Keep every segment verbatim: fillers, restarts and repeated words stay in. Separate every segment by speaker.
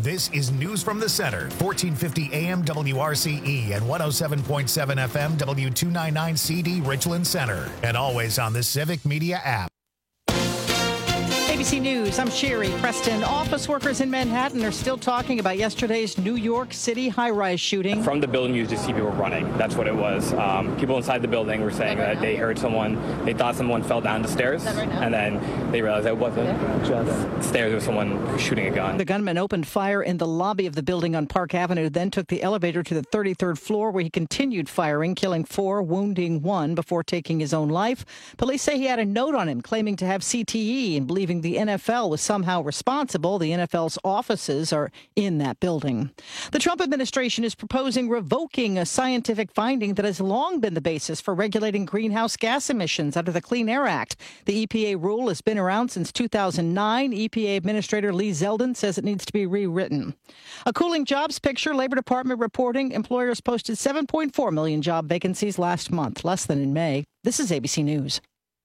Speaker 1: This is News from the Center, fourteen fifty A M W R C E and one oh seven point seven F M W two ninety-nine C D Richland Center. And always on the Civic Media app.
Speaker 2: A B C News, I'm Sherry Preston. Office workers in Manhattan are still talking about yesterday's New York City high-rise shooting.
Speaker 3: From the building, you just see people running. That's what it was. Um, people inside the building were saying that they heard someone, they thought someone fell down the stairs, and then they realized that it wasn't just stairs, it was someone shooting a gun.
Speaker 2: The gunman opened fire in the lobby of the building on Park Avenue, then took the elevator to the thirty-third floor, where he continued firing, killing four, wounding one, before taking his own life. Police say he had a note on him claiming to have C T E and believing the N F L was somehow responsible. The N F L's offices are in that building. The Trump administration is proposing revoking a scientific finding that has long been the basis for regulating greenhouse gas emissions under the Clean Air Act. The E P A rule has been around since two thousand nine. E P A Administrator Lee Zeldin says it needs to be rewritten. A cooling jobs picture. Labor Department reporting employers posted seven point four million job vacancies last month, less than in May. This is A B C News.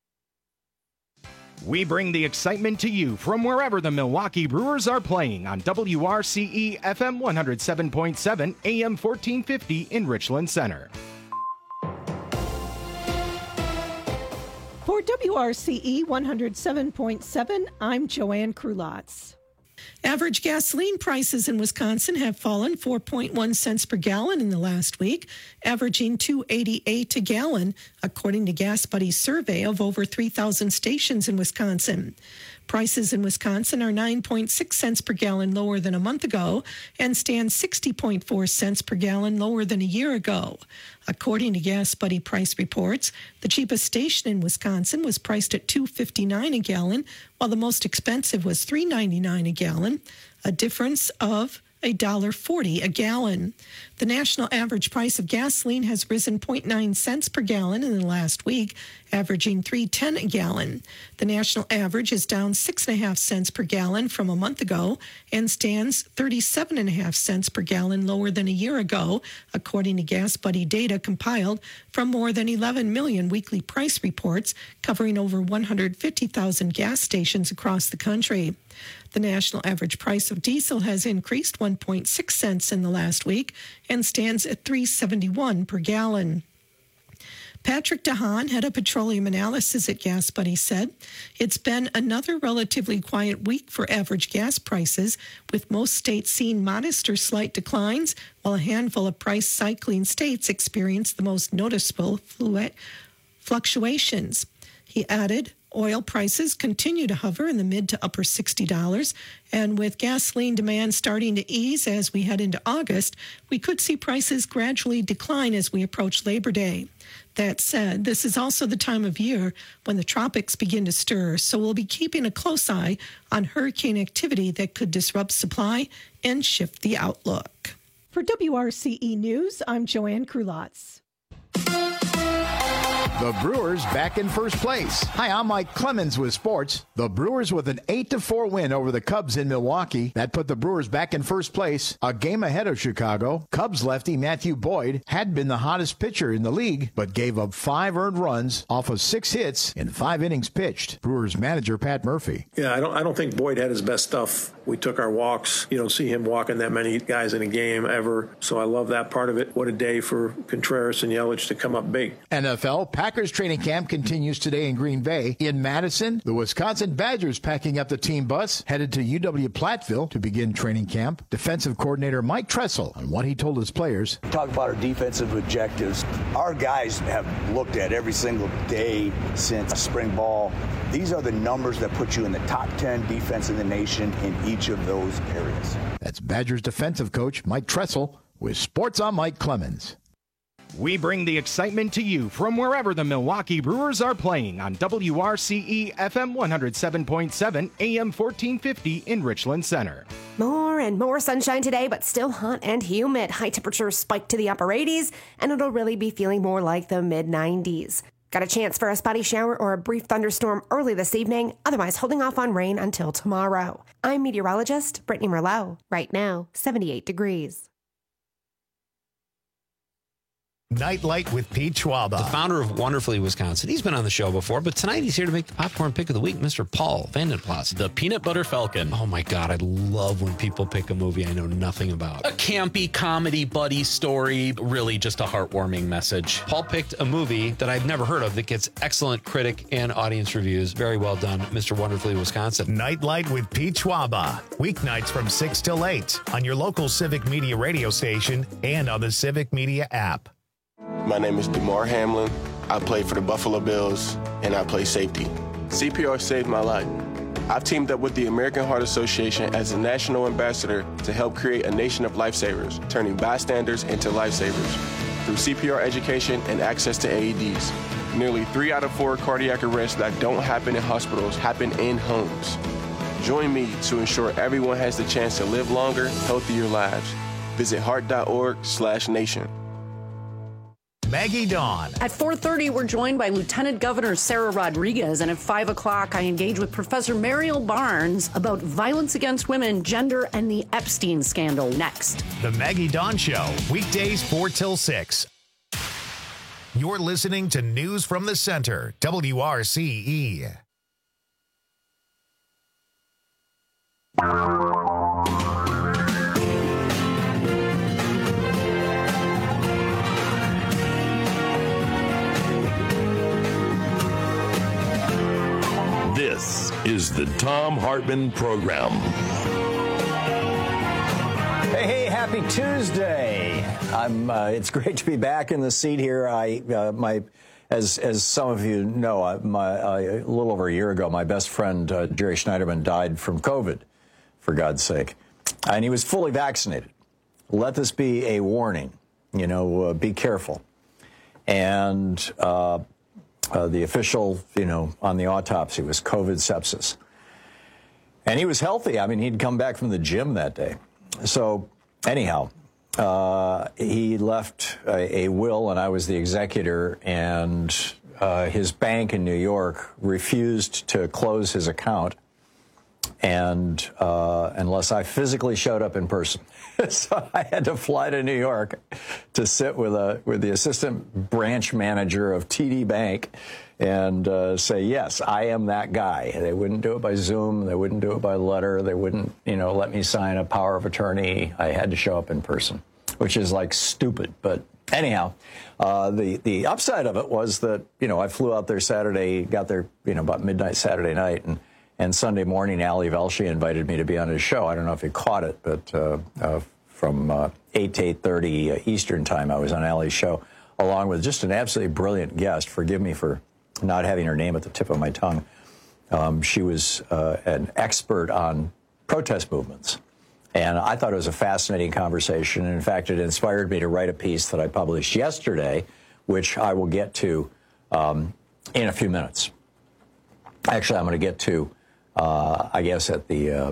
Speaker 4: We bring the excitement to you from wherever the Milwaukee Brewers are playing on W R C E F M one oh seven point seven, A M fourteen fifty in Richland Center.
Speaker 5: For W R C E one oh seven point seven, I'm Joanne Krulotz. Average gasoline prices in Wisconsin have fallen four point one cents per gallon in the last week, averaging two dollars and eighty-eight cents a gallon, according to Gas Buddy's survey of over three thousand stations in Wisconsin. Prices in Wisconsin are nine point six cents per gallon lower than a month ago and stand sixty point four cents per gallon lower than a year ago. According to Gas Buddy price reports, the cheapest station in Wisconsin was priced at two dollars and fifty-nine cents a gallon, while the most expensive was three dollars and ninety-nine cents a gallon, a difference of one dollar and forty cents a gallon. The national average price of gasoline has risen zero point nine cents per gallon in the last week, averaging three dollars and ten cents a gallon. The national average is down six point five cents per gallon from a month ago and stands thirty-seven point five cents per gallon lower than a year ago, according to Gas Buddy data compiled from more than eleven million weekly price reports covering over one hundred fifty thousand gas stations across the country. The national average price of diesel has increased one point six cents in the last week and stands at three dollars and seventy-one cents per gallon. Patrick DeHaan, head of petroleum analysis at Gas Buddy, said, "It's been another relatively quiet week for average gas prices, with most states seeing modest or slight declines, while a handful of price-cycling states experienced the most noticeable fluctuations." He added, oil prices continue to hover in the mid to upper sixty dollars, and with gasoline demand starting to ease as we head into August, we could see prices gradually decline as we approach Labor Day. That said, this is also the time of year when the tropics begin to stir, so we'll be keeping a close eye on hurricane activity that could disrupt supply and shift the outlook. For W R C E News, I'm Joanne Krulotz.
Speaker 6: The Brewers back in first place. Hi, I'm Mike Clemens with sports. The Brewers with an eight to four win over the Cubs in Milwaukee. That put the Brewers back in first place, a game ahead of Chicago. Cubs lefty Matthew Boyd had been the hottest pitcher in the league, but gave up five earned runs off of six hits in five innings pitched. Brewers manager Pat Murphy.
Speaker 7: Yeah, I don't I don't think Boyd had his best stuff. We took our walks. You don't see him walking that many guys in a game ever. So I love that part of it. What a day for Contreras and Yelich to come up big.
Speaker 6: N F L, Packers training camp continues today in Green Bay. In Madison, the Wisconsin Badgers packing up the team bus, headed to U W Platteville to begin training camp. Defensive coordinator Mike Tressel on what he told his players.
Speaker 8: Talk about our defensive objectives. Our guys have looked at every single day since spring ball. These are the numbers that put you in the top ten defense in the nation in each of those areas.
Speaker 6: That's Badgers defensive coach Mike Tressel with Sports on Mike Clemens.
Speaker 4: We bring the excitement to you from wherever the Milwaukee Brewers are playing on W R C E F M one oh seven point seven, A M fourteen fifty in Richland Center.
Speaker 9: More and more sunshine today, but still hot and humid. High temperatures spike to the upper eighties, and it'll really be feeling more like the mid nineties. Got a chance for a spotty shower or a brief thunderstorm early this evening, otherwise holding off on rain until tomorrow. I'm meteorologist Brittany Merlot. Right now, seventy-eight degrees.
Speaker 1: Nightlight with Pete Schwaba.
Speaker 10: The founder of Wonderfully Wisconsin. He's been on the show before, but tonight he's here to make the popcorn pick of the week, Mister Paul Vandenplas.
Speaker 11: The Peanut Butter Falcon.
Speaker 10: Oh my God, I love when people pick a movie I know nothing about.
Speaker 11: A campy comedy buddy story, really just a heartwarming message.
Speaker 10: Paul picked a movie that I've never heard of that gets excellent critic and audience reviews. Very well done, Mister Wonderfully Wisconsin.
Speaker 1: Nightlight with Pete Schwaba. Weeknights from six till eight on your local Civic Media radio station and on the Civic Media app.
Speaker 12: My name is DeMar Hamlin. I play for the Buffalo Bills, and I play safety. C P R saved my life. I've teamed up with the American Heart Association as a national ambassador to help create a nation of lifesavers, turning bystanders into lifesavers through C P R education and access to A E Ds. Nearly three out of four cardiac arrests that don't happen in hospitals happen in homes. Join me to ensure everyone has the chance to live longer, healthier lives. Visit heart.org slash nation.
Speaker 1: Maggie Dawn.
Speaker 13: At four thirty, we're joined by Lieutenant Governor Sarah Rodriguez, and at five o'clock, I engage with Professor Mariel Barnes about violence against women, gender, and the Epstein scandal next.
Speaker 1: The Maggie Dawn Show, weekdays four till six. You're listening to News from the Center, W R C E.
Speaker 14: This is the Thom Hartmann Program.
Speaker 15: Hey, hey, happy Tuesday. I'm, uh, it's great to be back in the seat here. I, uh, my, as, as some of you know, I, my, uh, a little over a year ago, my best friend, uh, Jerry Schneiderman, died from COVID, for God's sake. And he was fully vaccinated. Let this be a warning, you know, uh, be careful. And, uh, Uh, the official, you know, on the autopsy was COVID sepsis. And he was healthy. I mean, he'd come back from the gym that day. So, anyhow, uh, he left a, a will, and I was the executor, and uh, his bank in New York refused to close his account and uh, unless I physically showed up in person. So I had to fly to New York to sit with a with the assistant branch manager of T D Bank and uh, say, yes, I am that guy. They wouldn't do it by Zoom. They wouldn't do it by letter. They wouldn't, you know, let me sign a power of attorney. I had to show up in person, which is like stupid. But anyhow, uh, the the upside of it was that, you know, I flew out there Saturday, got there, you know, about midnight Saturday night, and And Sunday morning, Ali Velshi invited me to be on his show. I don't know if you caught it, but uh, uh, from uh, eight to eight thirty uh, Eastern time, I was on Ali's show, along with just an absolutely brilliant guest. Forgive me for not having her name at the tip of my tongue. Um, she was uh, an expert on protest movements. And I thought it was a fascinating conversation. And in fact, it inspired me to write a piece that I published yesterday, which I will get to um, in a few minutes. Actually, I'm going to get to Uh, I guess at the, uh,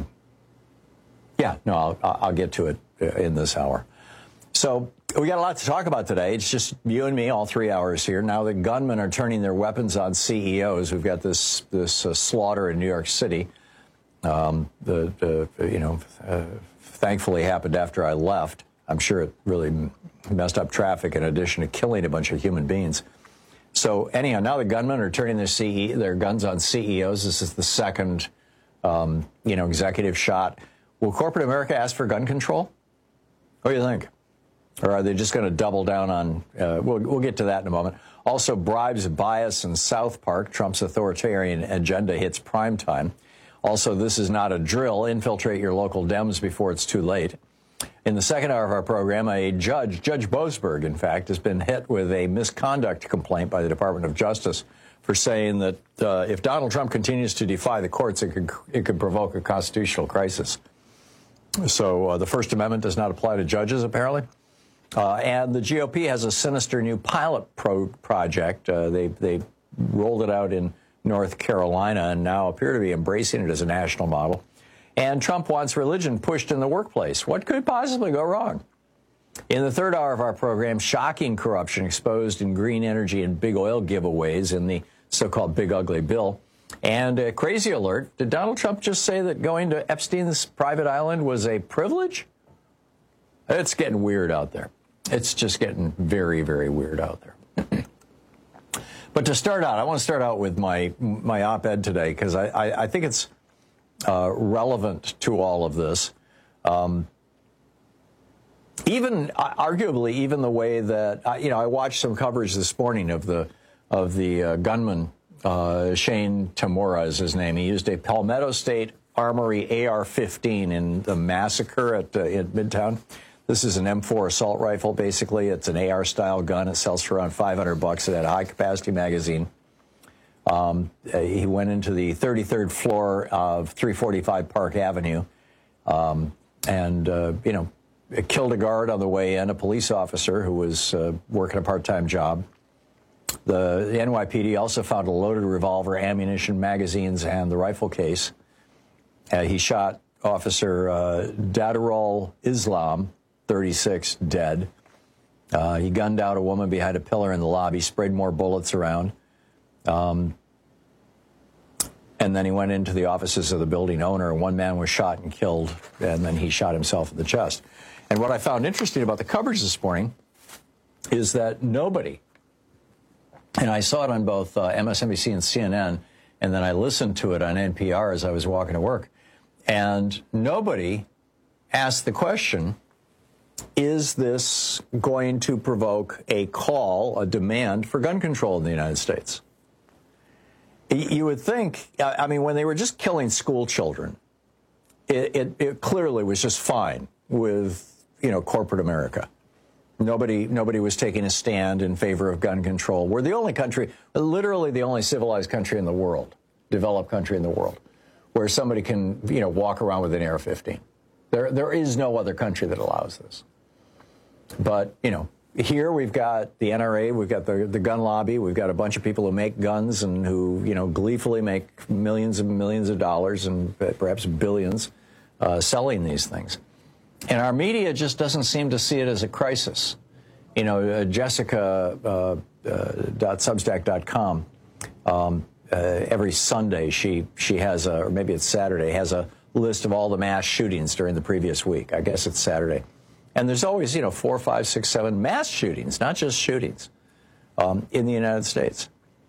Speaker 15: yeah, no, I'll, I'll get to it in this hour. So we got a lot to talk about today. It's just you and me, all three hours here. Now the gunmen are turning their weapons on C E Os. We've got this this uh, slaughter in New York City. Um, the, the you know, uh, thankfully happened after I left. I'm sure it really messed up traffic in addition to killing a bunch of human beings. So anyhow, now the gunmen are turning their C E, their guns on C E Os. This is the second, um, you know, executive shot. Will corporate America ask for gun control? What do you think? Or are they just going to double down on? Uh, we'll we'll get to that in a moment. Also, bribes, bias, in South Park. Trump's authoritarian agenda hits prime time. Also, this is not a drill. Infiltrate your local Dems before it's too late. In the second hour of our program, a judge, Judge Boasberg, in fact, has been hit with a misconduct complaint by the Department of Justice for saying that uh, if Donald Trump continues to defy the courts, it could it could provoke a constitutional crisis. So uh, the First Amendment does not apply to judges, apparently. Uh, and the G O P has a sinister new pilot pro project. Uh, they they rolled it out in North Carolina and now appear to be embracing it as a national model. And Trump wants religion pushed in the workplace. What could possibly go wrong? In the third hour of our program, shocking corruption exposed in green energy and big oil giveaways in the so-called Big Ugly Bill. And a crazy alert, did Donald Trump just say that going to Epstein's private island was a privilege? It's getting weird out there. it's just getting very, very weird out there. But to start out, I want to start out with my my op-ed today because I, I, I think it's uh, relevant to all of this. Um, even uh, arguably, even the way that uh, you know, I watched some coverage this morning of the of the uh, gunman uh, Shane Tamura is his name. He used a Palmetto State Armory A R fifteen in the massacre at uh, in Midtown. This is an M four assault rifle, basically. It's an A R-style gun. It sells for around five hundred bucks. It had a high-capacity magazine. Um, he went into the thirty-third floor of three forty-five Park Avenue um, and, uh, you know, killed a guard on the way in, a police officer who was uh, working a part-time job. The, the N Y P D also found a loaded revolver, ammunition, magazines, and the rifle case. Uh, he shot Officer uh, Dadarul Islam, thirty-six, dead. Uh, he gunned out a woman behind a pillar in the lobby, sprayed more bullets around. Um, and then he went into the offices of the building owner. One man was shot and killed, and then he shot himself in the chest. And what I found interesting about the coverage this morning is that nobody, and I saw it on both uh, M S N B C and C N N, and then I listened to it on N P R as I was walking to work, and nobody asked the question, is this going to provoke a call, a demand for gun control in the United States? You would think, I mean, when they were just killing school children, it, it, it clearly was just fine with, you know, corporate America. Nobody, nobody was taking a stand in favor of gun control. We're the only country, literally the only civilized country in the world, developed country in the world, where somebody can, you know, walk around with an A R fifteen. There, there is no other country that allows this. But, you know, here we've got the N R A, we've got the, the gun lobby, we've got a bunch of people who make guns and who, you know, gleefully make millions and millions of dollars and perhaps billions uh, selling these things. And our media just doesn't seem to see it as a crisis. You know, uh, Jessica uh, uh, Substack dot com, um, uh, every Sunday she, she has a, or maybe it's Saturday, has a list of all the mass shootings during the previous week. I guess it's Saturday. And there's always, you know, four, five, six, seven mass shootings, not just shootings, um, in the United States.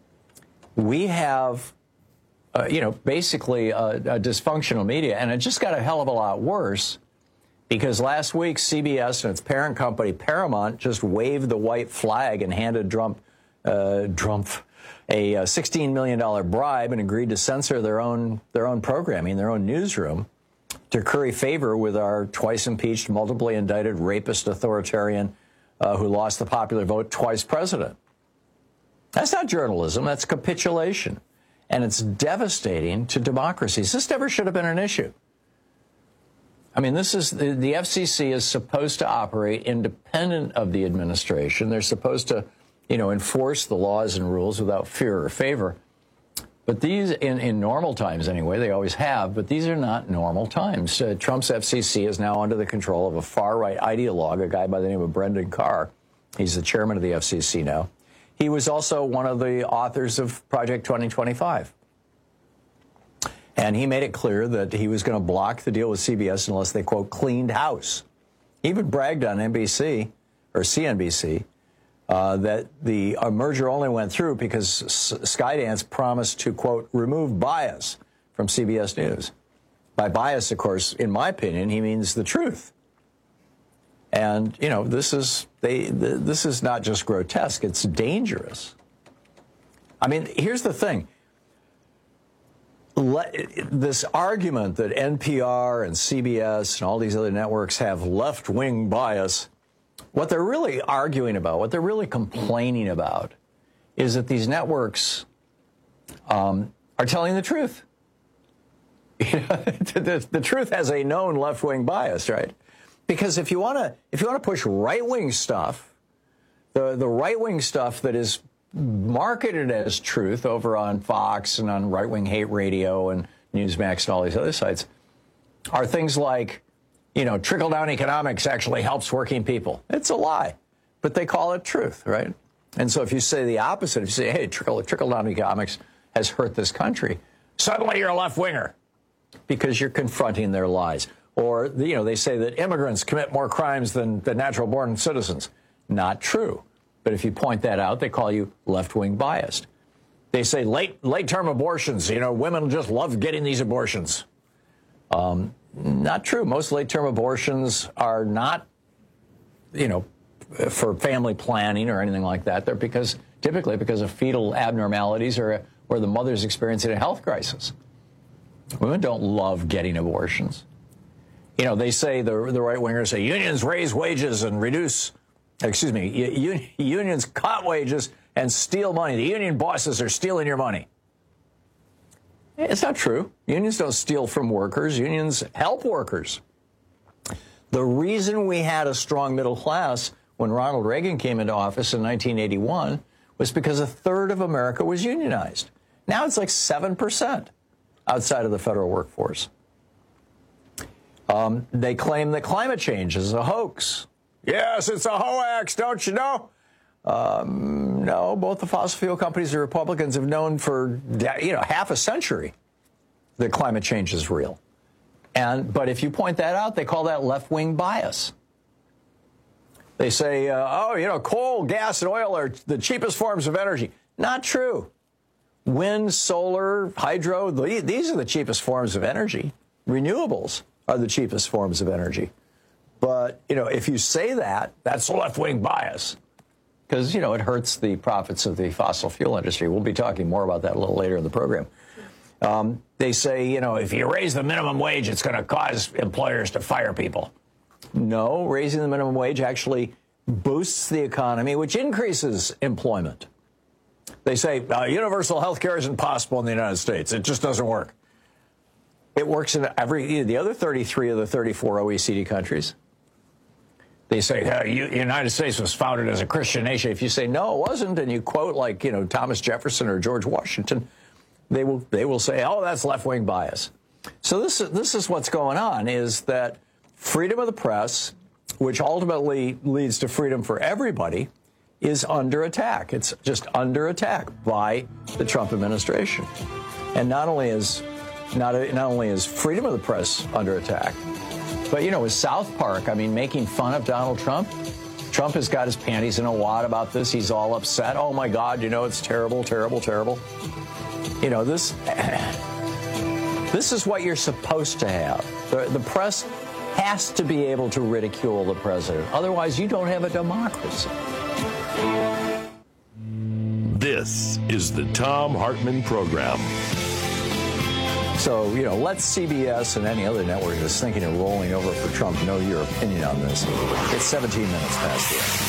Speaker 15: We have, uh, you know, basically a, a dysfunctional media, and it just got a hell of a lot worse because last week C B S and its parent company Paramount just waved the white flag and handed Trump, uh, Trump a, a sixteen million dollars bribe and agreed to censor their own their own programming, their own newsroom, to curry favor with our twice-impeached, multiply indicted, rapist authoritarian uh, who lost the popular vote, twice president. That's not journalism. That's capitulation. And it's devastating to democracies. This never should have been an issue. I mean, this is the, the F C C is supposed to operate independent of the administration. They're supposed to, you know, enforce the laws and rules without fear or favor. But these, in, in normal times anyway, they always have, but these are not normal times. Uh, Trump's F C C is now under the control of a far-right ideologue, a guy by the name of Brendan Carr. He's the chairman of the F C C now. He was also one of the authors of Project twenty twenty-five. And he made it clear that he was going to block the deal with C B S unless they, quote, cleaned house. He even bragged on N B C, or C N B C, Uh, that the uh, merger only went through because S- Skydance promised to, quote, remove bias from C B S News. By bias, of course, in my opinion, he means the truth. And, you know, this is they. Th- this is not just grotesque. It's dangerous. I mean, here's the thing. Le- this argument that N P R and C B S and all these other networks have left-wing bias, what they're really arguing about, what they're really complaining about, is that these networks um, are telling the truth. You know, the, the truth has a known left-wing bias, right? Because if you want to, if you want to push right-wing stuff, the the right-wing stuff that is marketed as truth over on Fox and on right-wing hate radio and Newsmax and all these other sites, are things like, you know, trickle-down economics actually helps working people. It's a lie, but they call it truth, right? And so if you say the opposite, if you say, hey, trickle, trickle-down economics has hurt this country, suddenly you're a left-winger because you're confronting their lies. Or, you know, they say that immigrants commit more crimes than, than natural-born citizens. Not true. But if you point that out, they call you left-wing biased. They say late, late-term abortions, you know, women just love getting these abortions. Um, not true. Most late-term abortions are not, you know, for family planning or anything like that. They're because typically because of fetal abnormalities or or the mother's experiencing a health crisis. Women don't love getting abortions. You know, they say, the the right-wingers say, unions raise wages and reduce, excuse me, un, unions cut wages and steal money. The union bosses are stealing your money. It's not true. Unions don't steal from workers. Unions help workers. The reason we had a strong middle class when Ronald Reagan came into office in nineteen eighty-one was because a third of America was unionized. Now it's like seven percent outside of the federal workforce. Um, they claim that climate change is a hoax. Yes, it's a hoax, don't you know? Um, no, both the fossil fuel companies and Republicans have known for, you know, half a century that climate change is real. And but if you point that out, they call that left-wing bias. They say, uh, oh, you know, coal, gas, and oil are the cheapest forms of energy. Not true. Wind, solar, hydro, these are the cheapest forms of energy. Renewables are the cheapest forms of energy. But, you know, if you say that, that's left-wing bias. Because, you know, it hurts the profits of the fossil fuel industry. We'll be talking more about that a little later in the program. Um, they say, you know, if you raise the minimum wage, it's going to cause employers to fire people. No, raising the minimum wage actually boosts the economy, which increases employment. They say uh, universal health care isn't possible in the United States. It just doesn't work. It works in every the other thirty-three of the thirty-four O E C D countries. They say uh, you, the United States was founded as a Christian nation. If you say no, it wasn't, and you quote like you know Thomas Jefferson or George Washington, they will they will say, oh, that's left-wing bias. So this is this is what's going on: is that freedom of the press, which ultimately leads to freedom for everybody, is under attack. It's just under attack by the Trump administration. And not only is not, not only is freedom of the press under attack, but, you know, with South Park, I mean, making fun of Donald Trump, Trump has got his panties in a wad about this. He's all upset. Oh, my God, you know, it's terrible, terrible, terrible. You know, this, this is what you're supposed to have. The, the press has to be able to ridicule the president. Otherwise, you don't have a democracy.
Speaker 14: This is the Thom Hartmann Program.
Speaker 15: So, you know, let C B S and any other network that's thinking of rolling over for Trump know your opinion on this. It's seventeen minutes past the hour.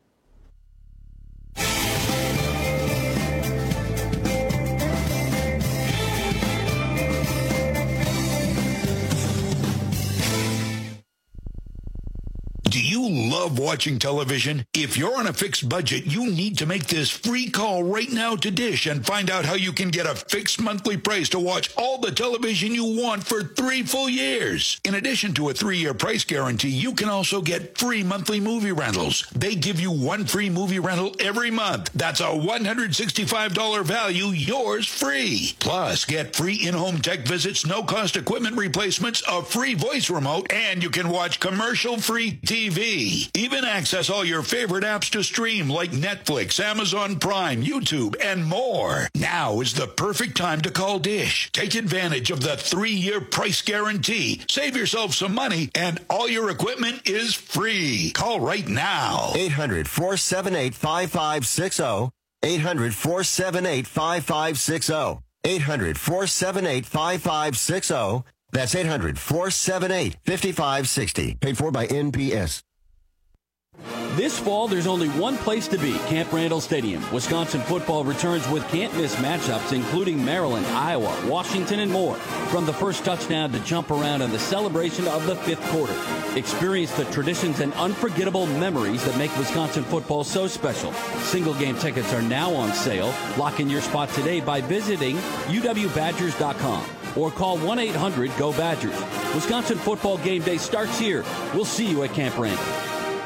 Speaker 16: Love watching television? If you're on a fixed budget, you need to make this free call right now to Dish and find out how you can get a fixed monthly price to watch all the television you want for three full years. In addition to a three-year price guarantee, you can also get free monthly movie rentals. They give you one free movie rental every month. That's a one hundred sixty-five dollars value, yours free. Plus, get free in-home tech visits, no-cost equipment replacements, a free voice remote, and you can watch commercial-free T V. Even access all your favorite apps to stream like Netflix, Amazon Prime, YouTube, and more. Now is the perfect time to call Dish. Take advantage of the three-year price guarantee. Save yourself some money, and all your equipment is free. Call right now.
Speaker 17: eight hundred, four seven eight, five five six zero. eight hundred, four seven eight, five five six zero. eight hundred, four seven eight, five five six zero. That's eight hundred, four seven eight, five five six zero. Paid for by N P S.
Speaker 18: This fall, there's only one place to be, Camp Randall Stadium. Wisconsin football returns with can't-miss matchups, including Maryland, Iowa, Washington, and more. From the first touchdown to jump around and the celebration of the fifth quarter. Experience the traditions and unforgettable memories that make Wisconsin football so special. Single-game tickets are now on sale. Lock in your spot today by visiting U W Badgers dot com or call one eight hundred go Badgers. Wisconsin football game day starts here. We'll see you at Camp Randall.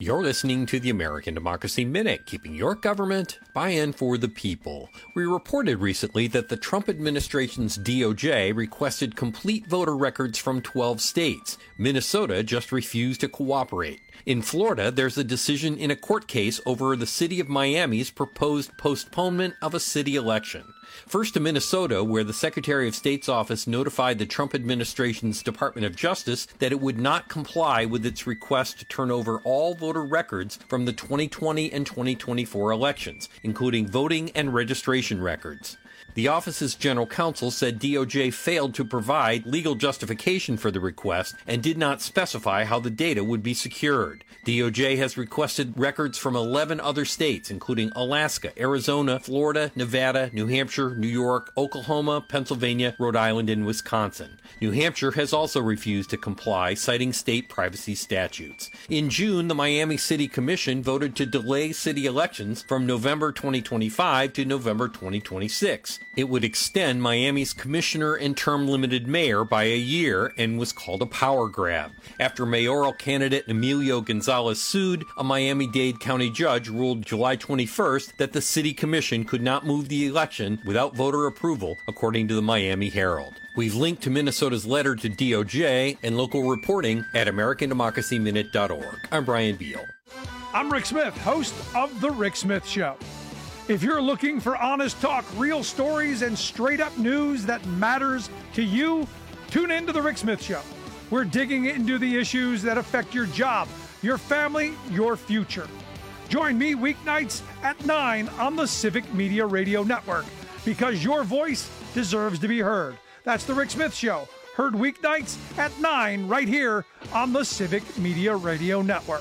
Speaker 19: You're listening to the American Democracy Minute, keeping your government by and for the people. We reported recently that the Trump administration's D O J requested complete voter records from twelve states. Minnesota just refused to cooperate. In Florida, there's a decision in a court case over the city of Miami's proposed postponement of a city election. First to Minnesota, where the Secretary of State's office notified the Trump administration's Department of Justice that it would not comply with its request to turn over all voter records from the twenty twenty and twenty twenty-four elections, including voting and registration records. The office's general counsel said D O J failed to provide legal justification for the request and did not specify how the data would be secured. D O J has requested records from eleven other states, including Alaska, Arizona, Florida, Nevada, New Hampshire, New York, Oklahoma, Pennsylvania, Rhode Island, and Wisconsin. New Hampshire has also refused to comply, citing state privacy statutes. In June, the Miami City Commission voted to delay city elections from November twenty twenty-five to November twenty twenty-six. It would extend Miami's commissioner and term-limited mayor by a year and was called a power grab. After mayoral candidate Emilio Gonzalez sued, a Miami-Dade County judge ruled July twenty-first that the city commission could not move the election without voter approval, according to the Miami Herald. We've linked to Minnesota's letter to D O J and local reporting at American Democracy Minute dot org. I'm Brian Beal.
Speaker 20: I'm Rick Smith, host of The Rick Smith Show. If you're looking for honest talk, real stories, and straight-up news that matters to you, tune in to The Rick Smith Show. We're digging into the issues that affect your job, your family, your future. Join me weeknights at nine on the Civic Media Radio Network, because your voice deserves to be heard. That's The Rick Smith Show, heard weeknights at nine right here on the Civic Media Radio Network.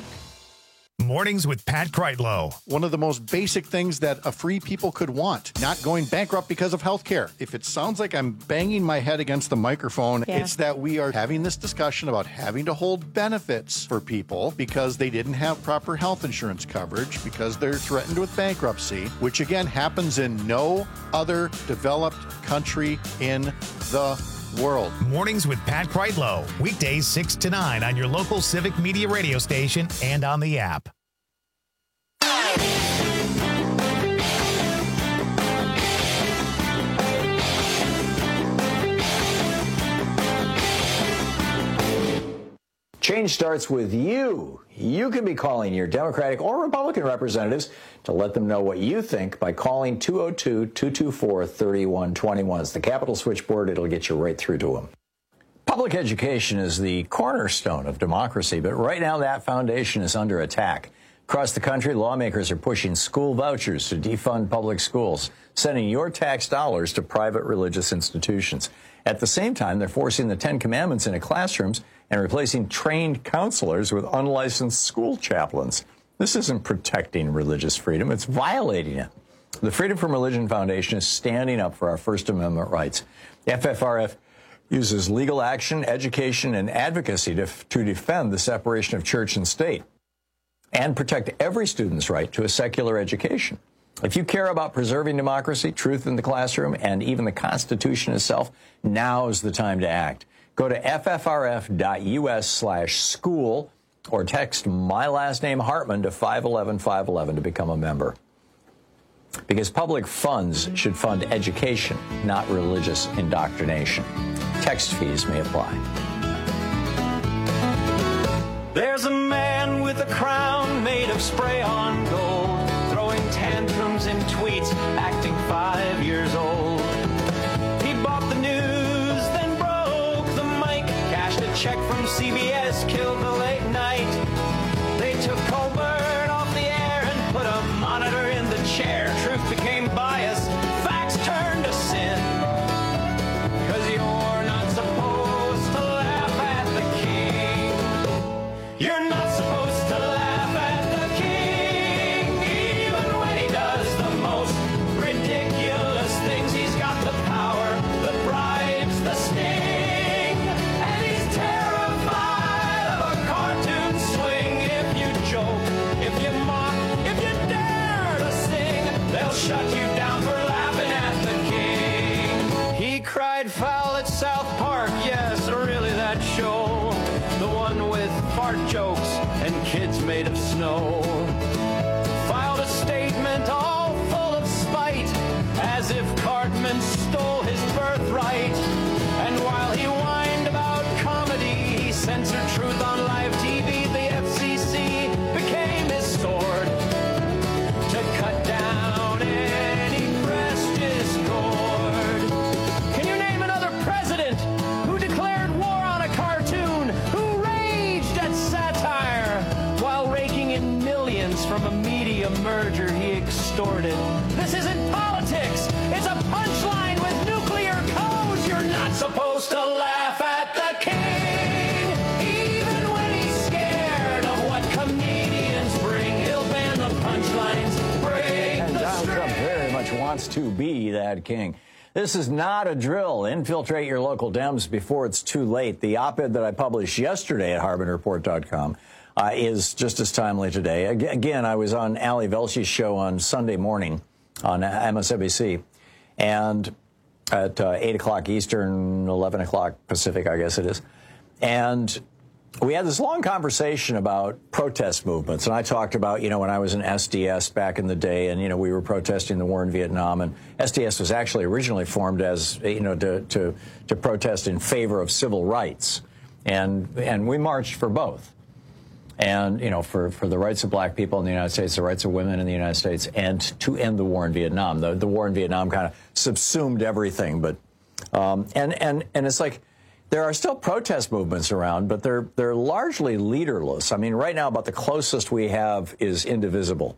Speaker 1: Mornings with Pat Kreitlow.
Speaker 21: One of the most basic things that a free people could want, not going bankrupt because of health care. If it sounds like I'm banging my head against the microphone, yeah. It's that we are having this discussion about having to hold benefits for people because they didn't have proper health insurance coverage, because they're threatened with bankruptcy, which again happens in no other developed country in the world.
Speaker 1: Mornings with Pat Kreitlow. Weekdays six to nine on your local Civic Media radio station and on the app.
Speaker 15: Change starts with you. You can be calling your Democratic or Republican representatives to let them know what you think by calling two oh two, two two four, three one two one. It's the Capitol switchboard. It'll get you right through to them. Public education is the cornerstone of democracy, but right now that foundation is under attack. Across the country, lawmakers are pushing school vouchers to defund public schools, sending your tax dollars to private religious institutions. At the same time, they're forcing the Ten Commandments into classrooms and replacing trained counselors with unlicensed school chaplains. This isn't protecting religious freedom, it's violating it. The Freedom from Religion Foundation is standing up for our First Amendment rights. The F F R F uses legal action, education, and advocacy to, to defend the separation of church and state and protect every student's right to a secular education. If you care about preserving democracy, truth in the classroom, and even the Constitution itself, now is the time to act. Go to ffrf.us slash school or text my last name Hartman to five one one, five one one to become a member. Because public funds should fund education, not religious indoctrination. Text fees may apply.
Speaker 22: There's a man with a crown made of spray-on gold, throwing tantrums in tweets, acting five years old. He bought the news, then broke the mic, cashed a check from C B S, killed the late night. They took Colbert off the air and put a monitor in the chair. Truth became bias, facts turned to sin. Cause you're not supposed to laugh at the king. You're not supposed to laugh at the king. Even when he does the most ridiculous things, he's got the power that bribes the sting. And he's terrified of a cartoon swing. If you joke, if you mock, if you dare to sing, they'll shut you down for laughing at the king. He cried foul at South Park, yes, really that show. The one with fart fart jokes and kids made of snow. Filed a statement all full of spite, as if Cartman stole his birthright. And while he whined about comedy, he censored truth on live T V. The F C C became his sword to cut down any press discord. Can you name another president who declared war on a cartoon, who raged at satire while raking in millions from a media merger he extorted? This isn't politics, it's a punchline with nuclear codes. You're not supposed to laugh at the king, even when he's scared of what comedians bring. He'll ban the punchlines, break
Speaker 15: And
Speaker 22: the
Speaker 15: Donald Trump
Speaker 22: string.
Speaker 15: very much wants to be that king. This is not a drill. Infiltrate your local Dems before it's too late. The op-ed that I published yesterday at Harbin Report dot com uh, is just as timely today. Ag- Again, I was on Ali Velshi's show on Sunday morning on M S N B C, and at uh, eight o'clock Eastern, eleven o'clock Pacific, I guess it is. And we had this long conversation about protest movements. And I talked about, you know, when I was in S D S back in the day, and, you know, we were protesting the war in Vietnam. And S D S was actually originally formed as, you know, to, to, to protest in favor of civil rights. And, and we marched for both. And, you know, for, for the rights of black people in the United States, the rights of women in the United States, and to end the war in Vietnam. The, the war in Vietnam kind of subsumed everything. But, um, and, and, and it's like, there are still protest movements around, but they're, they're largely leaderless. I mean, right now, about the closest we have is Indivisible.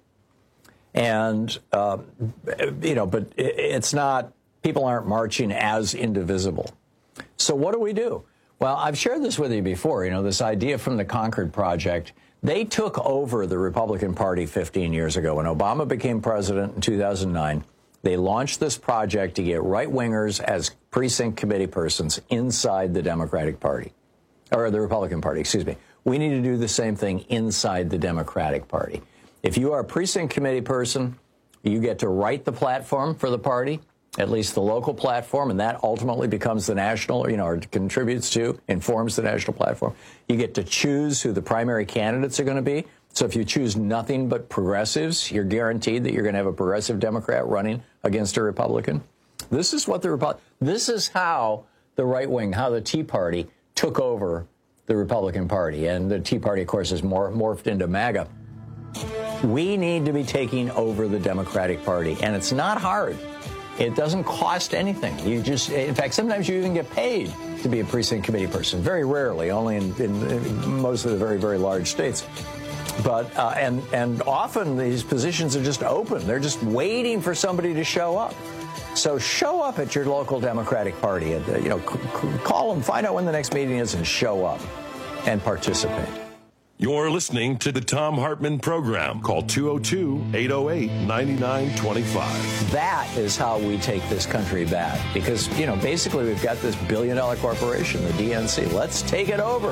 Speaker 15: And, uh, you know, but it, it's not, people aren't marching as Indivisible. So what do we do? Well, I've shared this with you before, you know, this idea from the Concord Project. They took over the Republican Party fifteen years ago. When Obama became president in two thousand nine, they launched this project to get right-wingers as precinct committee persons inside the Democratic Party, or the Republican Party, excuse me. We need to do the same thing inside the Democratic Party. If you are a precinct committee person, you get to write the platform for the party, at least the local platform, and that ultimately becomes the national, you know, or contributes to, informs the national platform. You get to choose who the primary candidates are going to be. So if you choose nothing but progressives, you're guaranteed that you're going to have a progressive Democrat running against a Republican. This is what the Repu- This is how the right wing, how the Tea Party took over the Republican Party. And the Tea Party, of course, is mor- morphed into MAGA. We need to be taking over the Democratic Party. And it's not hard. It doesn't cost anything. You just, in fact, sometimes you even get paid to be a precinct committee person. Very rarely, only in, in, in most of the very, very large states. But uh, and and often these positions are just open. They're just waiting for somebody to show up. So show up at your local Democratic Party, and uh, you know, c- c- call them, find out when the next meeting is, and show up and participate.
Speaker 14: You're listening to the Thom Hartmann Program. Call two oh two, eight oh eight, nine nine two five.
Speaker 15: That is how we take this country back. Because, you know, basically we've got this billion-dollar corporation, the D N C. Let's take it over.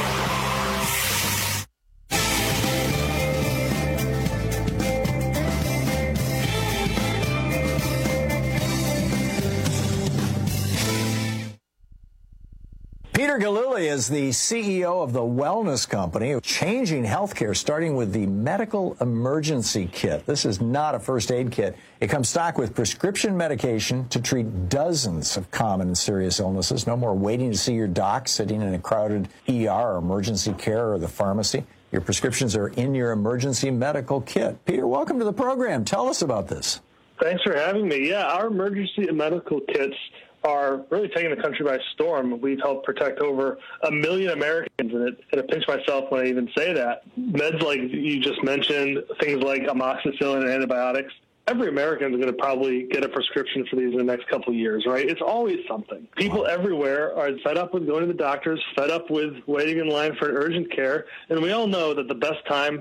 Speaker 15: Peter Gillooly is the C E O of the Wellness Company, changing healthcare, starting with the medical emergency kit. This is not a first aid kit. It comes stocked with prescription medication to treat dozens of common and serious illnesses. No more waiting to see your doc, sitting in a crowded E R or emergency care or the pharmacy. Your prescriptions are in your emergency medical kit. Peter, welcome to the program. Tell us about this.
Speaker 2: Thanks for having me. Yeah, our emergency medical kits are really taking the country by storm. We've helped protect over a million Americans, and it, and I pinch myself when I even say that. Meds like you just mentioned, things like amoxicillin and antibiotics, every American is going to probably get a prescription for these in the next couple of years, right? It's always something. People everywhere are fed up with going to the doctors, fed up with waiting in line for urgent care, and we all know that the best time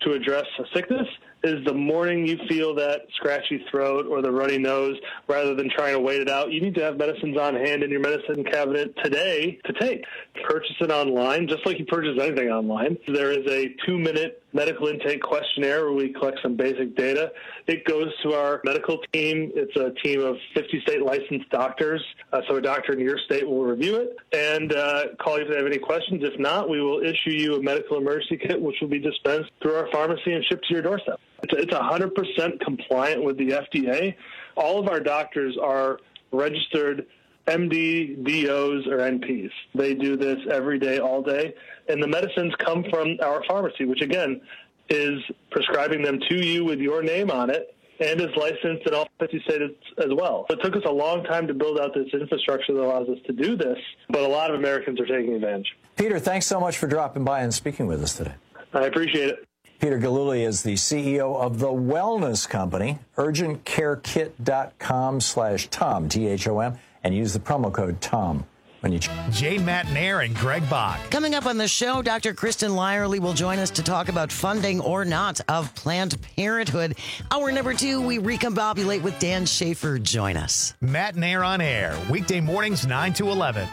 Speaker 2: to address a sickness is the morning you feel that scratchy throat or the runny nose, rather than trying to wait it out, you need to have medicines on hand in your medicine cabinet today to take. Purchase it online, just like you purchase anything online. There is a two-minute medical intake questionnaire where we collect some basic data. It goes to our medical team. It's a team of fifty state licensed doctors. Uh, so a doctor in your state will review it and uh, call you if they have any questions. If not, we will issue you a medical emergency kit, which will be dispensed through our pharmacy and shipped to your doorstep. It's one hundred percent compliant with the F D A. All of our doctors are registered M D, D Os, or N Ps. They do this every day, all day. And the medicines come from our pharmacy, which, again, is prescribing them to you with your name on it and is licensed in all fifty states as well. It took us a long time to build out this infrastructure that allows us to do this, but a lot of Americans are taking advantage.
Speaker 15: Peter, thanks so much for dropping by and speaking with us today.
Speaker 2: I appreciate it.
Speaker 15: Peter Gillooly is the C E O of The Wellness Company, urgent care kit dot com slash Tom, T H O M, and use the promo code TOM when you...
Speaker 1: Jay Matnair and Greg Bach.
Speaker 3: Coming up on the show, Doctor Kristen Lyerly will join us to talk about funding or not of Planned Parenthood. Hour number two, we recombobulate with Dan Schaefer. Join us.
Speaker 1: Matnair on air, weekday mornings nine to eleven.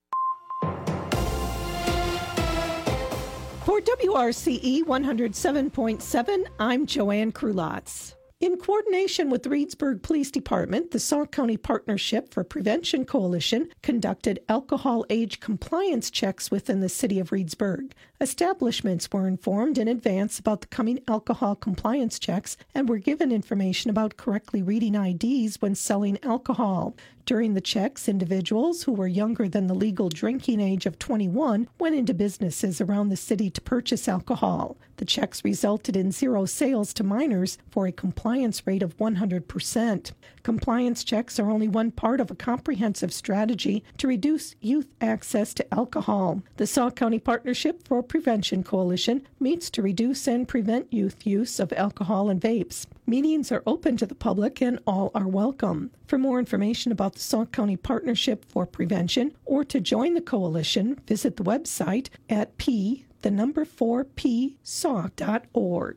Speaker 5: For W R C E one oh seven point seven, I'm Joanne Krulotz. In coordination with the Reedsburg Police Department, the Sauk County Partnership for Prevention Coalition conducted alcohol age compliance checks within the city of Reedsburg. Establishments were informed in advance about the coming alcohol compliance checks and were given information about correctly reading I Ds when selling alcohol. During the checks, individuals who were younger than the legal drinking age of twenty-one went into businesses around the city to purchase alcohol. The checks resulted in zero sales to minors for a compliance rate of one hundred percent. Compliance checks are only one part of a comprehensive strategy to reduce youth access to alcohol. The Sauk County Partnership for Prevention Coalition meets to reduce and prevent youth use of alcohol and vapes. Meetings are open to the public and all are welcome. For more information about the Sauk County Partnership for Prevention or to join the coalition, visit the website at p, the number four p, sauk dot org.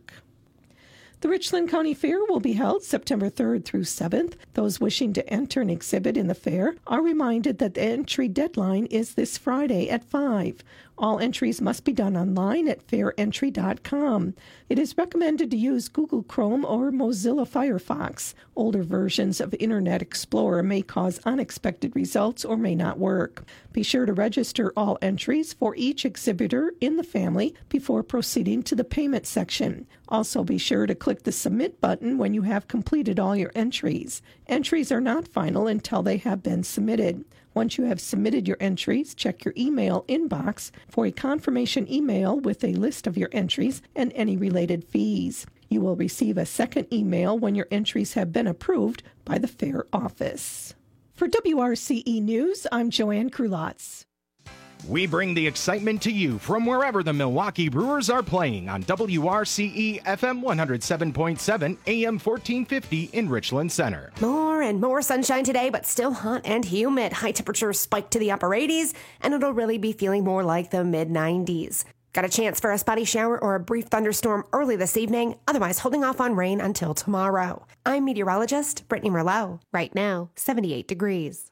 Speaker 5: The Richland County Fair will be held September third through seventh. Those wishing to enter an exhibit in the fair are reminded that the entry deadline is this Friday at five. All entries must be done online at fair entry dot com. It is recommended to use Google Chrome or Mozilla Firefox. Older versions of Internet Explorer may cause unexpected results or may not work. Be sure to register all entries for each exhibitor in the family before proceeding to the payment section. Also be sure to click the Submit button when you have completed all your entries. Entries are not final until they have been submitted. Once you have submitted your entries, check your email inbox for a confirmation email with a list of your entries and any related fees. You will receive a second email when your entries have been approved by the fair office. For W R C E News, I'm Joanne Krulotz.
Speaker 4: We bring the excitement to you from wherever the Milwaukee Brewers are playing on W R C E F M one oh seven point seven, A M fourteen fifty in Richland Center.
Speaker 9: More and more sunshine today, but still hot and humid. High temperatures spike to the upper eighties, and it'll really be feeling more like the mid nineties. Got a chance for a spotty shower or a brief thunderstorm early this evening, otherwise holding off on rain until tomorrow. I'm meteorologist Brittany Merlot. Right now, seventy-eight degrees.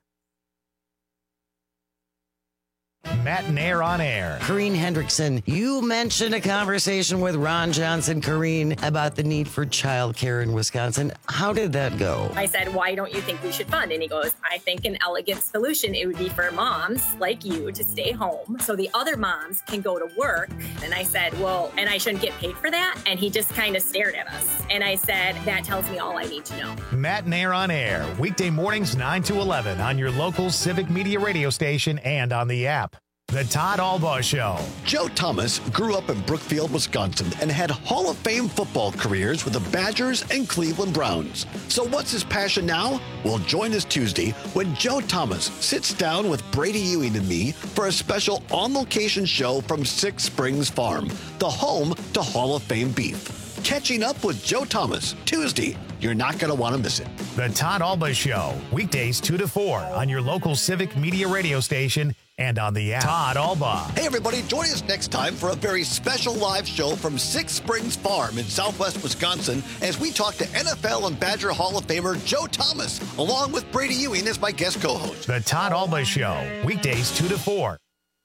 Speaker 1: Matnair on air.
Speaker 3: Corrine Hendrickson, you mentioned a conversation with Ron Johnson, Corrine, about the need for childcare in Wisconsin. How did that go?
Speaker 23: I said, why don't you think we should fund? And he goes, I think an elegant solution, it would be for moms like you to stay home so the other moms can go to work. And I said, well, and I shouldn't get paid for that? And he just kind of stared at us. And I said, that tells me all I need to know.
Speaker 1: Matnair on air, weekday mornings nine to eleven on your local Civic Media radio station and on the app. The Todd Albaugh Show.
Speaker 24: Joe Thomas grew up in Brookfield, Wisconsin, and had Hall of Fame football careers with the Badgers and Cleveland Browns. So what's his passion now? Well, join us Tuesday when Joe Thomas sits down with Brady Ewing and me for a special on-location show from Six Springs Farm, the home to Hall of Fame beef. Catching up with Joe Thomas, Tuesday. You're not going to want to miss it.
Speaker 1: The Todd Albaugh Show, weekdays two to four on your local Civic Media radio station and on the app. Todd Alba.
Speaker 24: Hey, everybody, join us next time for a very special live show from Six Springs Farm in southwest Wisconsin as we talk to N F L and Badger Hall of Famer Joe Thomas, along with Brady Ewing as my guest co-host.
Speaker 1: The Todd Alba Show, weekdays two to four.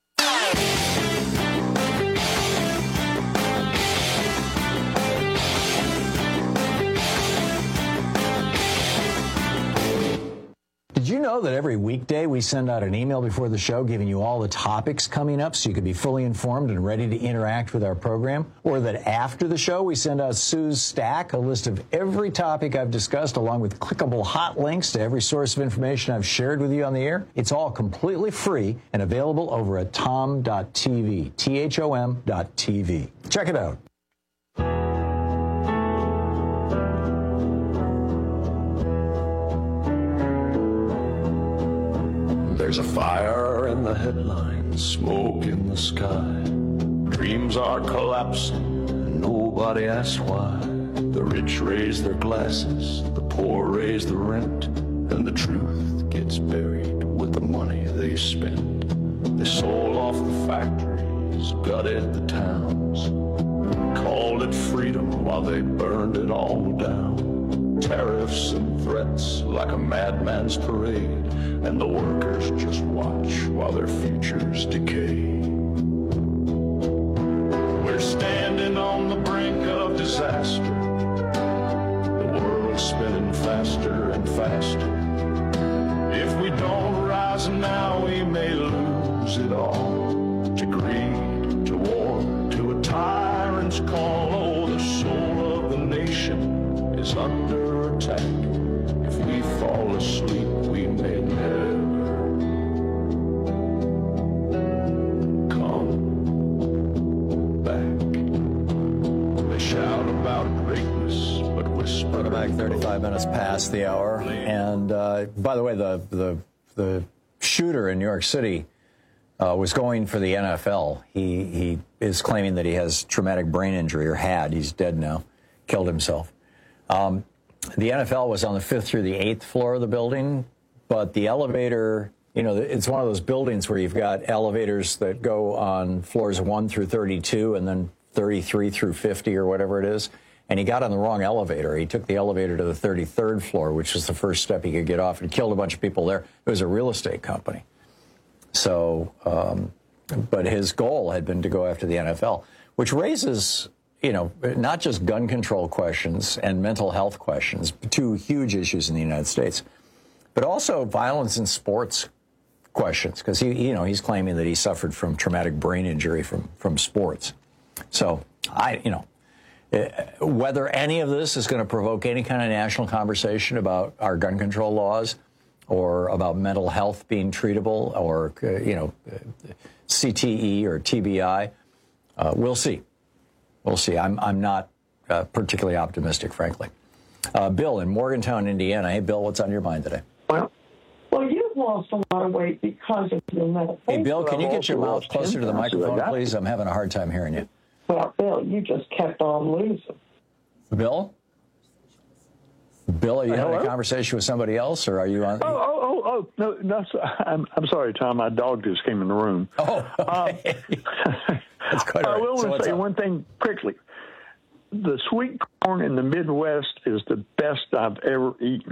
Speaker 15: Did you know that every weekday we send out an email before the show giving you all the topics coming up so you can be fully informed and ready to interact with our program? Or that after the show we send out Sue's Stack, a list of every topic I've discussed along with clickable hot links to every source of information I've shared with you on the air? It's all completely free and available over at tom dot t v, T H O M dot T V. Check it out.
Speaker 14: There's a fire in the headlines, smoke in the sky. Dreams are collapsing, and nobody asks why. The rich raise their glasses, the poor raise the rent, and the truth gets buried with the money they spend. They sold off the factories, gutted the towns, called it freedom while they burned it all down. Tariffs and threats like a madman's parade, and the workers just watch while their futures decay. We're standing on the brink of disaster. The world's spinning faster and faster. If we don't rise now, we may lose it all. To greed, to war, to a tyrant's call. Oh, the soul of the nation is under attack. If we fall asleep, we may never come back. They shout about greatness, but whisper.
Speaker 15: Welcome back. thirty-five minutes past the hour. And uh, by the way, the, the the shooter in New York City uh, was going for the N F L. He he is claiming that he has traumatic brain injury, or had. He's dead now. Killed himself. Um, the N F L was on the fifth through the eighth floor of the building, but the elevator, you know, it's one of those buildings where you've got elevators that go on floors one through thirty-two and then thirty-three through fifty or whatever it is. And he got on the wrong elevator. He took the elevator to the thirty-third floor, which was the first step he could get off, and killed a bunch of people there. It was a real estate company. So, um, but his goal had been to go after the N F L, which raises, you know, not just gun control questions and mental health questions, two huge issues in the United States, but also violence in sports questions, because he, you know, he's claiming that he suffered from traumatic brain injury from, from sports. So I, you know, whether any of this is going to provoke any kind of national conversation about our gun control laws or about mental health being treatable or, you know, C T E or T B I, uh, we'll see. We'll see. I'm, I'm not uh, particularly optimistic, frankly. Uh, Bill in Morgantown, Indiana. Hey, Bill, what's on your mind today?
Speaker 6: Well, well, you've lost a lot of weight because of your medication.
Speaker 15: Hey, Bill, can you get your mouth closer to the microphone, please? I'm having a hard time hearing you.
Speaker 6: Well, Bill, you just kept on losing.
Speaker 15: Bill? Bill, are you
Speaker 7: Hello?
Speaker 15: having a conversation with somebody else, or are you on?
Speaker 7: Oh, oh, oh, oh no, no, I'm, I'm sorry, Tom. My dog just came in the room.
Speaker 15: Oh, okay. Um, That's quite all right.
Speaker 7: I will
Speaker 15: So
Speaker 7: want to say
Speaker 15: up?
Speaker 7: one thing quickly. The sweet corn in the Midwest is the best I've ever eaten.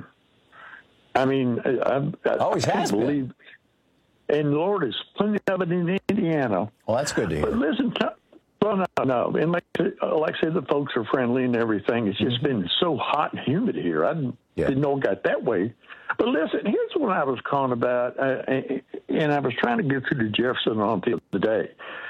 Speaker 7: I mean, I, I,
Speaker 15: Always
Speaker 7: I can't
Speaker 15: has been.
Speaker 7: believe. And Lord, there's plenty of it in Indiana.
Speaker 15: Well, that's good to hear.
Speaker 7: But listen, Tom, well, no, no. And like, like I said, the folks are friendly and everything. It's just been so hot and humid here. I didn't,
Speaker 15: Yeah.
Speaker 7: didn't know it got that way. But listen, here's what I was calling about, uh, and I was trying to get through to Jefferson on the other day.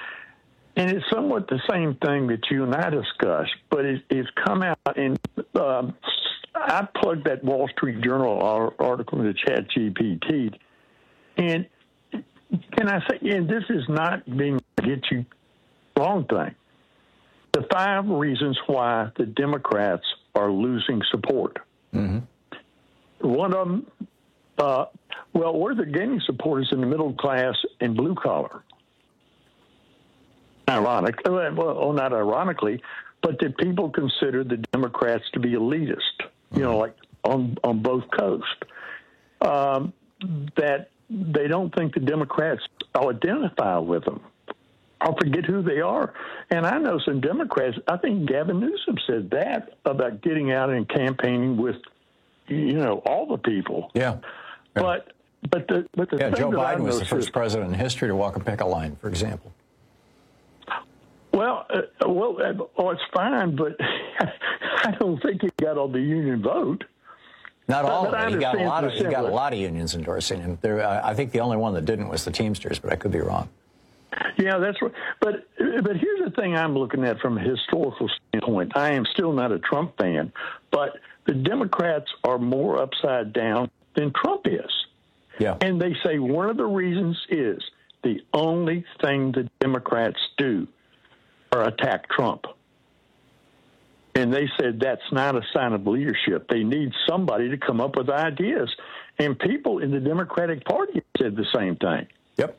Speaker 7: And it's somewhat the same thing that you and I discussed, but it, it's come out, and um, I plugged that Wall Street Journal article into Chat G P T, and can I say, and this is not being get you wrong thing, the five reasons why the Democrats are losing support.
Speaker 15: Mm-hmm.
Speaker 7: One of them, uh, well, where they're gaining support is in the middle class and blue collar. Ironic, well, not ironically, but that people consider the Democrats to be elitist, you know, like on on both coasts. Um, that they don't think the Democrats I'll identify with them. I'll forget who they are. And I know some Democrats, I think Gavin Newsom said that about getting out and campaigning with, you know, all the people.
Speaker 15: Yeah. yeah.
Speaker 7: But but the but the
Speaker 15: yeah,
Speaker 7: thing
Speaker 15: Joe
Speaker 7: that I
Speaker 15: Biden was the
Speaker 7: noticed
Speaker 15: first
Speaker 7: is-
Speaker 15: president in history to walk a picket line, for example.
Speaker 7: Well, uh, well, uh, oh, it's fine, but I don't think he got all the union vote.
Speaker 15: Not
Speaker 7: But-
Speaker 15: all
Speaker 7: but
Speaker 15: of
Speaker 7: I
Speaker 15: it. He got a
Speaker 7: understand
Speaker 15: lot of
Speaker 7: the
Speaker 15: he got a
Speaker 7: similar-
Speaker 15: lot of unions endorsing him. There, uh, I think the only one that didn't was the Teamsters, but I could be wrong.
Speaker 7: Yeah, that's right. But but here's the thing I'm looking at from a historical standpoint. I am still not a Trump fan, but the Democrats are more upside down than Trump is.
Speaker 15: Yeah.
Speaker 7: And they say one of the reasons is the only thing the Democrats do are attack Trump. And they said that's not a sign of leadership. They need somebody to come up with ideas. And people in the Democratic Party said the same thing.
Speaker 15: Yep.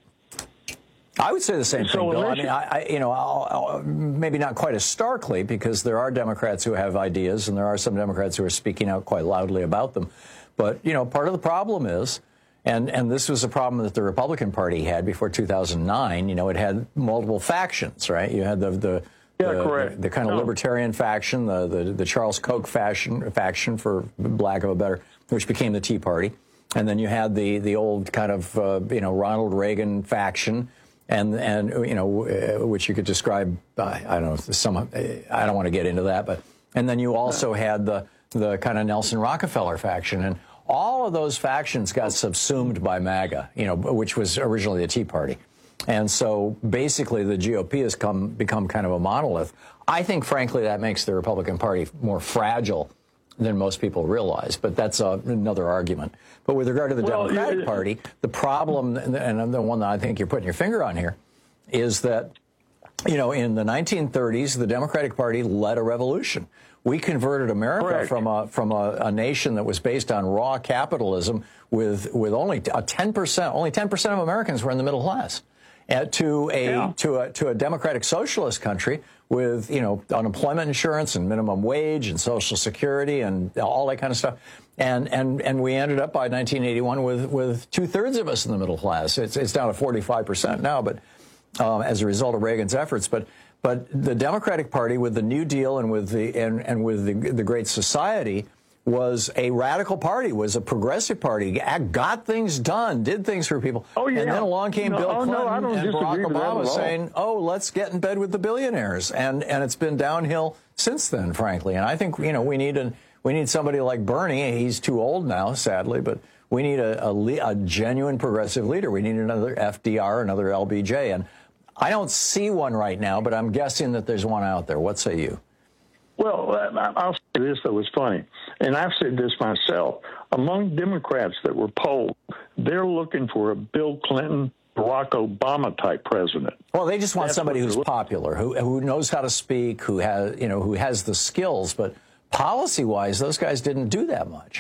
Speaker 15: I would say the same
Speaker 7: So
Speaker 15: thing, Bill. I
Speaker 7: unless
Speaker 15: mean,
Speaker 7: you-
Speaker 15: I, I, you know, I'll, I'll, maybe not quite as starkly, because there are Democrats who have ideas, and there are some Democrats who are speaking out quite loudly about them. But, you know, part of the problem is, and, and this was a problem that the Republican Party had before two thousand nine, you know, it had multiple factions, right? You had the, the,
Speaker 7: Yeah,
Speaker 15: the,
Speaker 7: correct.
Speaker 15: the, the kind of
Speaker 7: No.
Speaker 15: libertarian faction, the, the, the Charles Koch faction, faction, for lack of a better, which became the Tea Party. And then you had the, the old kind of, uh, you know, Ronald Reagan faction, and, and you know, uh, which you could describe, uh, I don't know, if some, I don't want to get into that, but, and then you also had the, the kind of Nelson Rockefeller faction. And all of those factions got subsumed by MAGA, you know, which was originally the Tea Party. And so basically the G O P has come become kind of a monolith. I think, frankly, that makes the Republican Party more fragile than most people realize. But that's uh, another argument. But with regard to the
Speaker 7: Well,
Speaker 15: Democratic
Speaker 7: yeah,
Speaker 15: Party, the problem, and the one that I think you're putting your finger on here, is that, you know, in the nineteen thirties, the Democratic Party led a revolution. We converted America
Speaker 7: Correct.
Speaker 15: from a from a, a nation that was based on raw capitalism with with only a ten percent, only ten percent of Americans were in the middle class, uh, to a
Speaker 7: Yeah.
Speaker 15: to a to a democratic socialist country with, you know, unemployment insurance and minimum wage and Social Security and all that kind of stuff. And and and we ended up by nineteen eighty-one with with two thirds of us in the middle class. It's it's down to forty-five percent now, but um, as a result of Reagan's efforts, but. But the Democratic Party, with the New Deal and with the and, and with the, the Great Society, was a radical party, was a progressive party, got things done, did things for people.
Speaker 7: Oh, yeah.
Speaker 15: And then along came
Speaker 7: No,
Speaker 15: Bill
Speaker 7: oh,
Speaker 15: Clinton
Speaker 7: no, I don't
Speaker 15: and
Speaker 7: disagree
Speaker 15: Barack
Speaker 7: with that at
Speaker 15: Obama
Speaker 7: all.
Speaker 15: saying, "Oh, let's get in bed with the billionaires," and and it's been downhill since then, frankly. And I think, you know, we need a we need somebody like Bernie. He's too old now, sadly, but we need a a, le- a genuine progressive leader. We need another F D R, another L B J, and I don't see one right now, but I'm guessing that there's one out there. What say you?
Speaker 7: Well, I- I'll say this, though, it's funny, and I've said this myself. Among Democrats that were polled, they're looking for a Bill Clinton, Barack Obama type president.
Speaker 15: Well, they just want
Speaker 7: That's
Speaker 15: somebody
Speaker 7: what
Speaker 15: who's
Speaker 7: they're looking-
Speaker 15: popular, who who knows how to speak, who has, you know, who has the skills. But policy-wise, those guys didn't do that much.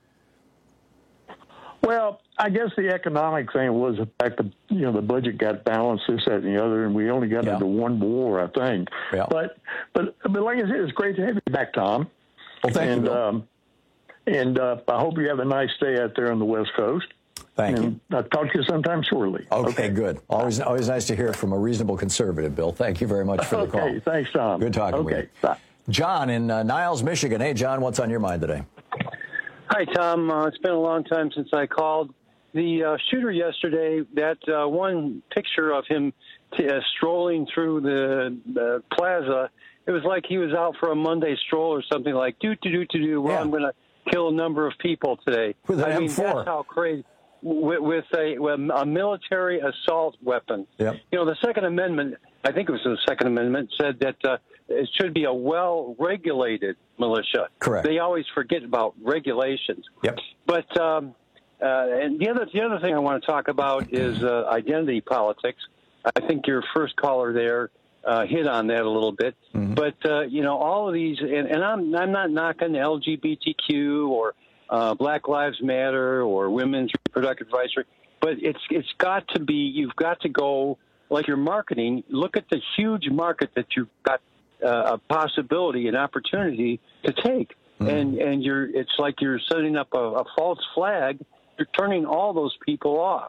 Speaker 7: Well, I guess the economic thing was the fact that, you know, the budget got balanced, this, that, and the other, and we only got
Speaker 15: Yeah.
Speaker 7: into one war, I think.
Speaker 15: Yeah.
Speaker 7: But, but, but like I said, it's great to have you back, Tom.
Speaker 15: Well, thank
Speaker 7: and,
Speaker 15: you, Bill.
Speaker 7: Um, and uh, I hope you have a nice day out there on the West Coast.
Speaker 15: Thank
Speaker 7: and you. I'll talk to you sometime shortly.
Speaker 15: Okay, good. Always always nice to hear from a reasonable conservative, Bill. Thank you very much for the call.
Speaker 7: Okay, thanks, Tom.
Speaker 15: Good talking with
Speaker 7: Okay,
Speaker 15: you.
Speaker 7: bye.
Speaker 15: John in uh, Niles, Michigan. Hey, John, what's on your mind today?
Speaker 8: Hi, Tom. Uh, it's been a long time since I called. The uh, shooter yesterday, that uh, one picture of him t- uh, strolling through the, the plaza, it was like he was out for a Monday stroll or something like, do, do, do, do, do, well,
Speaker 15: Yeah.
Speaker 8: I'm going to kill a number of people today.
Speaker 15: With an
Speaker 8: I mean,
Speaker 15: M four.
Speaker 8: that's how crazy. With, with a, with a military assault weapon.
Speaker 15: Yep.
Speaker 8: You know, the Second Amendment, I think it was the Second Amendment, said that uh, it should be a well-regulated militia.
Speaker 15: Correct.
Speaker 8: They always forget about regulations.
Speaker 15: Yep.
Speaker 8: But um, uh, and the other the other thing I want to talk about is uh, identity politics. I think your first caller there uh, hit on that a little bit.
Speaker 15: Mm-hmm.
Speaker 8: But uh, you know, all of these, and, and I'm I'm not knocking L G B T Q or uh, Black Lives Matter or women's reproductive rights, but it's it's got to be. You've got to go like your marketing. Look at the huge market that you've got uh, a possibility, an opportunity to take. Mm-hmm. And and you're it's like you're setting up a, a false flag. You're turning all those people off.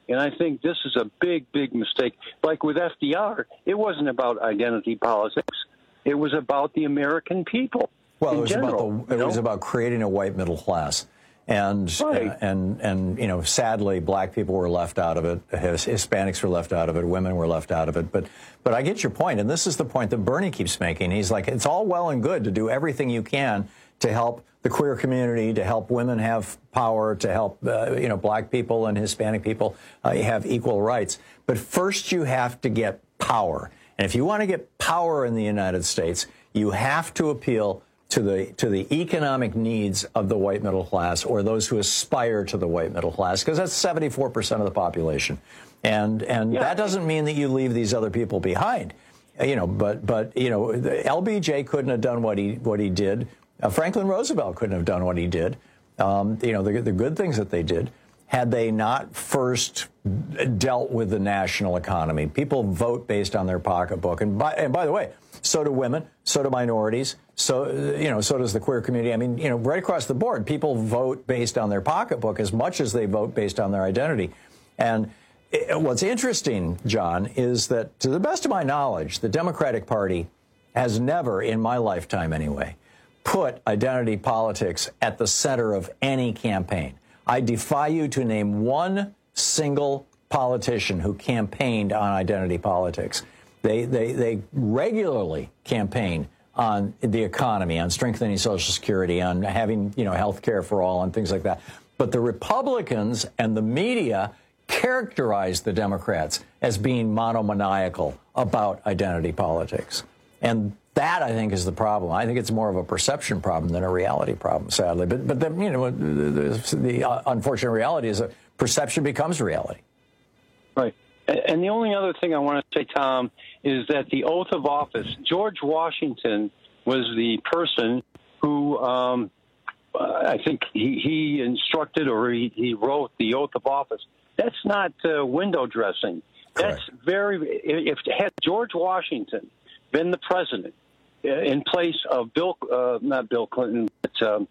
Speaker 8: And I think this is a big, big mistake. Like with F D R, it wasn't about identity politics. It was about the American people.
Speaker 15: Well,
Speaker 8: in
Speaker 15: it was
Speaker 8: general,
Speaker 15: about the, it was about creating a white middle class. And,
Speaker 8: right.
Speaker 15: uh, and, and, you know, sadly, black people were left out of it. His, Hispanics were left out of it. Women were left out of it. But, but I get your point. And this is the point that Bernie keeps making. He's like, it's all well and good to do everything you can to help the queer community, to help women have power, to help, uh, you know, black people and Hispanic people uh, have equal rights. But first you have to get power. And if you want to get power in the United States, you have to appeal to the to the economic needs of the white middle class, or those who aspire to the white middle class, because that's seventy-four percent of the population. And and yeah. that doesn't mean that you leave these other people behind. You know, but but you know, L B J couldn't have done what he what he did. Uh, Franklin Roosevelt couldn't have done what he did. Um, you know, the the good things that they did, had they not first dealt with the national economy. People vote based on their pocketbook, and by and by the way, so do women, so do minorities, so you know, so does the queer community. I mean, you know, right across the board, people vote based on their pocketbook as much as they vote based on their identity. And it, what's interesting, John, is that to the best of my knowledge, the Democratic Party has never, in my lifetime anyway, put identity politics at the center of any campaign. I defy you to name one single politician who campaigned on identity politics. They, they, they regularly campaign on the economy, on strengthening Social Security, on having, you know, health care for all, and things like that. But the Republicans and the media characterize the Democrats as being monomaniacal about identity politics. And that, I think, is the problem. I think it's more of a perception problem than a reality problem, sadly. But, but the, you know, the, the, the uh, unfortunate reality is that perception becomes reality.
Speaker 8: Right. And the only other thing I want to say, Tom, is that the oath of office, George Washington was the person who, um, uh, I think he, he instructed or he, he wrote the oath of office. That's not uh, window dressing. Correct. That's very, if had George Washington been the president in place of Bill, uh, not Bill Clinton, but um,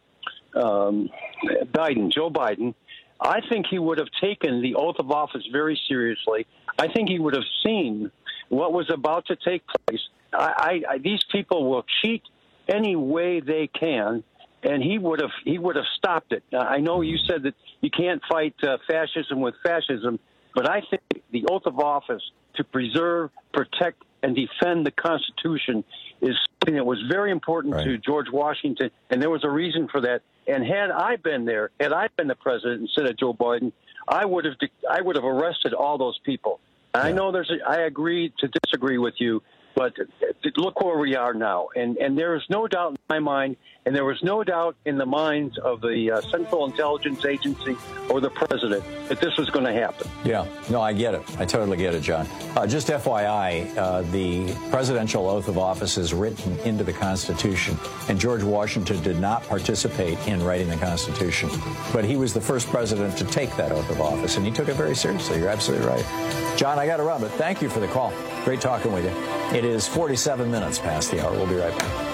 Speaker 8: um, Biden, Joe Biden, I think he would have taken the oath of office very seriously. I think he would have seen what was about to take place. I, I, these people will cheat any way they can, and he would have he would have stopped it. I know you said that you can't fight uh, fascism with fascism, but I think the oath of office to preserve, protect, and defend the Constitution is something that was very important right. to George Washington, and there was a reason for that. And had I been there, had I been the president instead of Joe Biden, I would have I would have arrested all those people. Yeah. I know there's a, I agree to disagree with you, but look where we are now. And and there is no doubt in my mind, and there was no doubt in the minds of the uh, Central Intelligence Agency or the president that this was going to happen.
Speaker 15: Yeah, no, I get it. I totally get it, John. Uh, just F Y I, uh, the presidential oath of office is written into the Constitution, and George Washington did not participate in writing the Constitution. But he was the first president to take that oath of office, and he took it very seriously. You're absolutely right. John, I got to run, but thank you for the call. Great talking with you. It is forty-seven minutes past the hour. We'll be right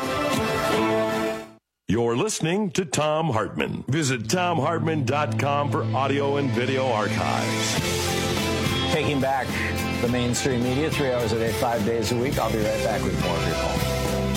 Speaker 15: back.
Speaker 10: You're listening to Thom Hartmann. Visit Thom Hartmann dot com for audio and video archives.
Speaker 15: Taking back the mainstream media three hours a day, five days a week. I'll be right back with more of your calls.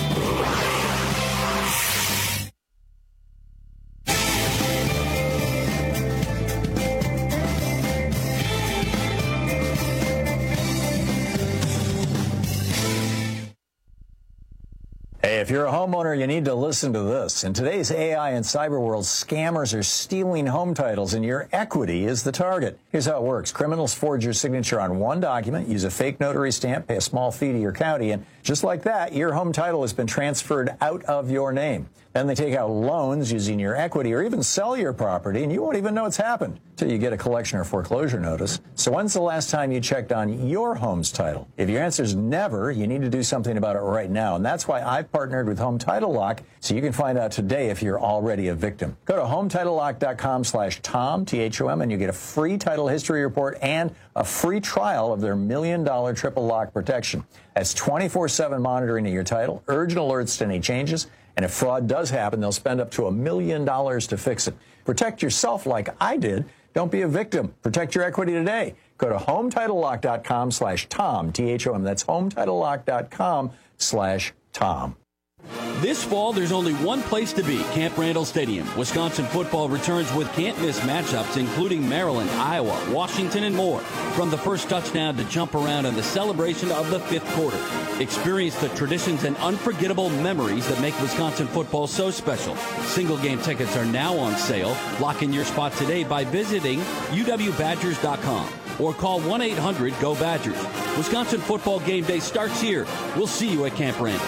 Speaker 15: Hey, if you're a homeowner, you need to listen to this. In today's A I and cyber world, scammers are stealing home titles, and your equity is the target. Here's how it works. Criminals forge your signature on one document, use a fake notary stamp, pay a small fee to your county, and just like that, your home title has been transferred out of your name. Then they take out loans using your equity or even sell your property, and you won't even know it's happened until you get a collection or foreclosure notice. So when's the last time you checked on your home's title? If your answer is never, you need to do something about it right now. And that's why I've partnered with Home Title Lock, so you can find out today if you're already a victim. Go to home title lock dot com slash Tom, T H O M, and you get a free title history report and a free trial of their million dollar triple lock protection. That's twenty-four seven monitoring of your title, urgent alerts to any changes, and if fraud does happen, they'll spend up to a million dollars to fix it. Protect yourself like I did. Don't be a victim. Protect your equity today. Go to HomeTitleLock.com slash Tom, T H O M. That's HomeTitleLock.com slash Tom.
Speaker 18: This fall, there's only one place to be, Camp Randall Stadium. Wisconsin football returns with can't-miss matchups, including Maryland, Iowa, Washington, and more. From the first touchdown to jump around in the celebration of the fifth quarter. Experience the traditions and unforgettable memories that make Wisconsin football so special. Single-game tickets are now on sale. Lock in your spot today by visiting U W Badgers dot com or call one eight hundred go Badgers. Wisconsin football game day starts here. We'll see you at Camp Randall.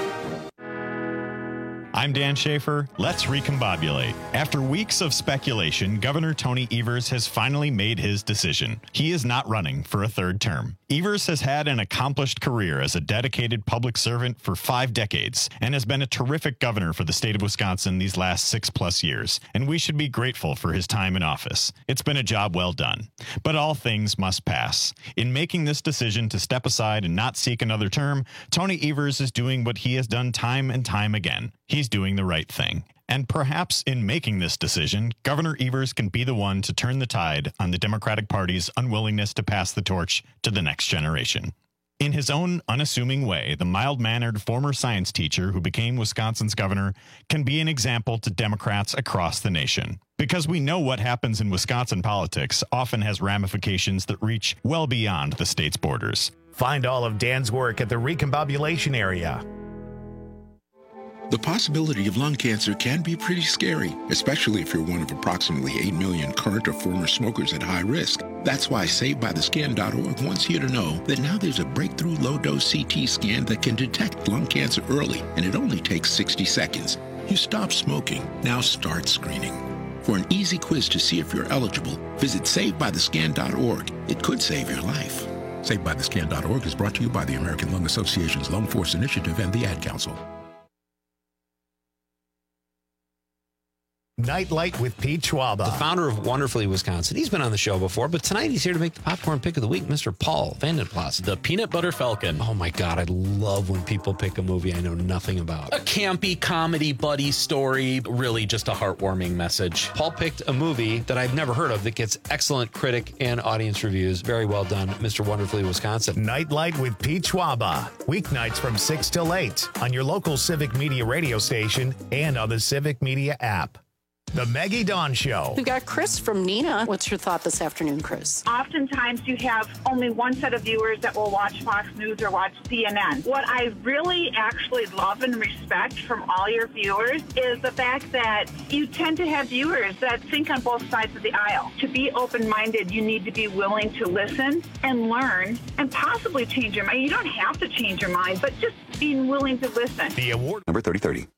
Speaker 11: I'm Dan Schaefer. Let's recombobulate. After weeks of speculation, Governor Tony Evers has finally made his decision. He is not running for a third term. Evers has had an accomplished career as a dedicated public servant for five decades and has been a terrific governor for the state of Wisconsin these last six plus years, and we should be grateful for his time in office. It's been a job well done. But all things must pass. In making this decision to step aside and not seek another term, Tony Evers is doing what he has done time and time again. He's doing the right thing. And perhaps in making this decision, Governor Evers can be the one to turn the tide on the Democratic Party's unwillingness to pass the torch to the next generation. In his own unassuming way, the mild-mannered former science teacher who became Wisconsin's governor can be an example to Democrats across the nation. Because we know what happens in Wisconsin politics often has ramifications that reach well beyond the state's borders.
Speaker 1: Find all of Dan's work at the Recombobulation Area.
Speaker 12: The possibility of lung cancer can be pretty scary, especially if you're one of approximately eight million current or former smokers at high risk. That's why Saved By The Scan dot org wants you to know that now there's a breakthrough low-dose C T scan that can detect lung cancer early, and it only takes sixty seconds. You stop smoking, now start screening. For an easy quiz to see if you're eligible, visit Saved By The Scan dot org. It could save your life. Saved By The Scan dot org is brought to you by the American Lung Association's Lung Force Initiative and the Ad Council.
Speaker 1: Nightlight with Pete Schwaba.
Speaker 13: The founder of Wonderfully Wisconsin. He's been on the show before, but tonight he's here to make the popcorn pick of the week, Mister Paul Vandenplas.
Speaker 16: The Peanut Butter Falcon.
Speaker 13: Oh my God, I love when people pick a movie I know nothing about.
Speaker 16: A campy comedy buddy story, really just a heartwarming message.
Speaker 13: Paul picked a movie that I've never heard of that gets excellent critic and audience reviews. Very well done, Mister Wonderfully Wisconsin.
Speaker 1: Nightlight with Pete Schwaba. Weeknights from six till eight on your local Civic Media radio station and on the Civic Media app. The Maggie Dawn Show.
Speaker 25: We've got Chris from Neenah. What's your thought this afternoon, Chris?
Speaker 26: Oftentimes you have only one set of viewers that will watch Fox News or watch C N N. What I really actually love and respect from all your viewers is the fact that you tend to have viewers that think on both sides of the aisle. To be open-minded, you need to be willing to listen and learn and possibly change your mind. You don't have to change your mind, but just being willing to listen.
Speaker 1: The award
Speaker 24: number thirty thirty.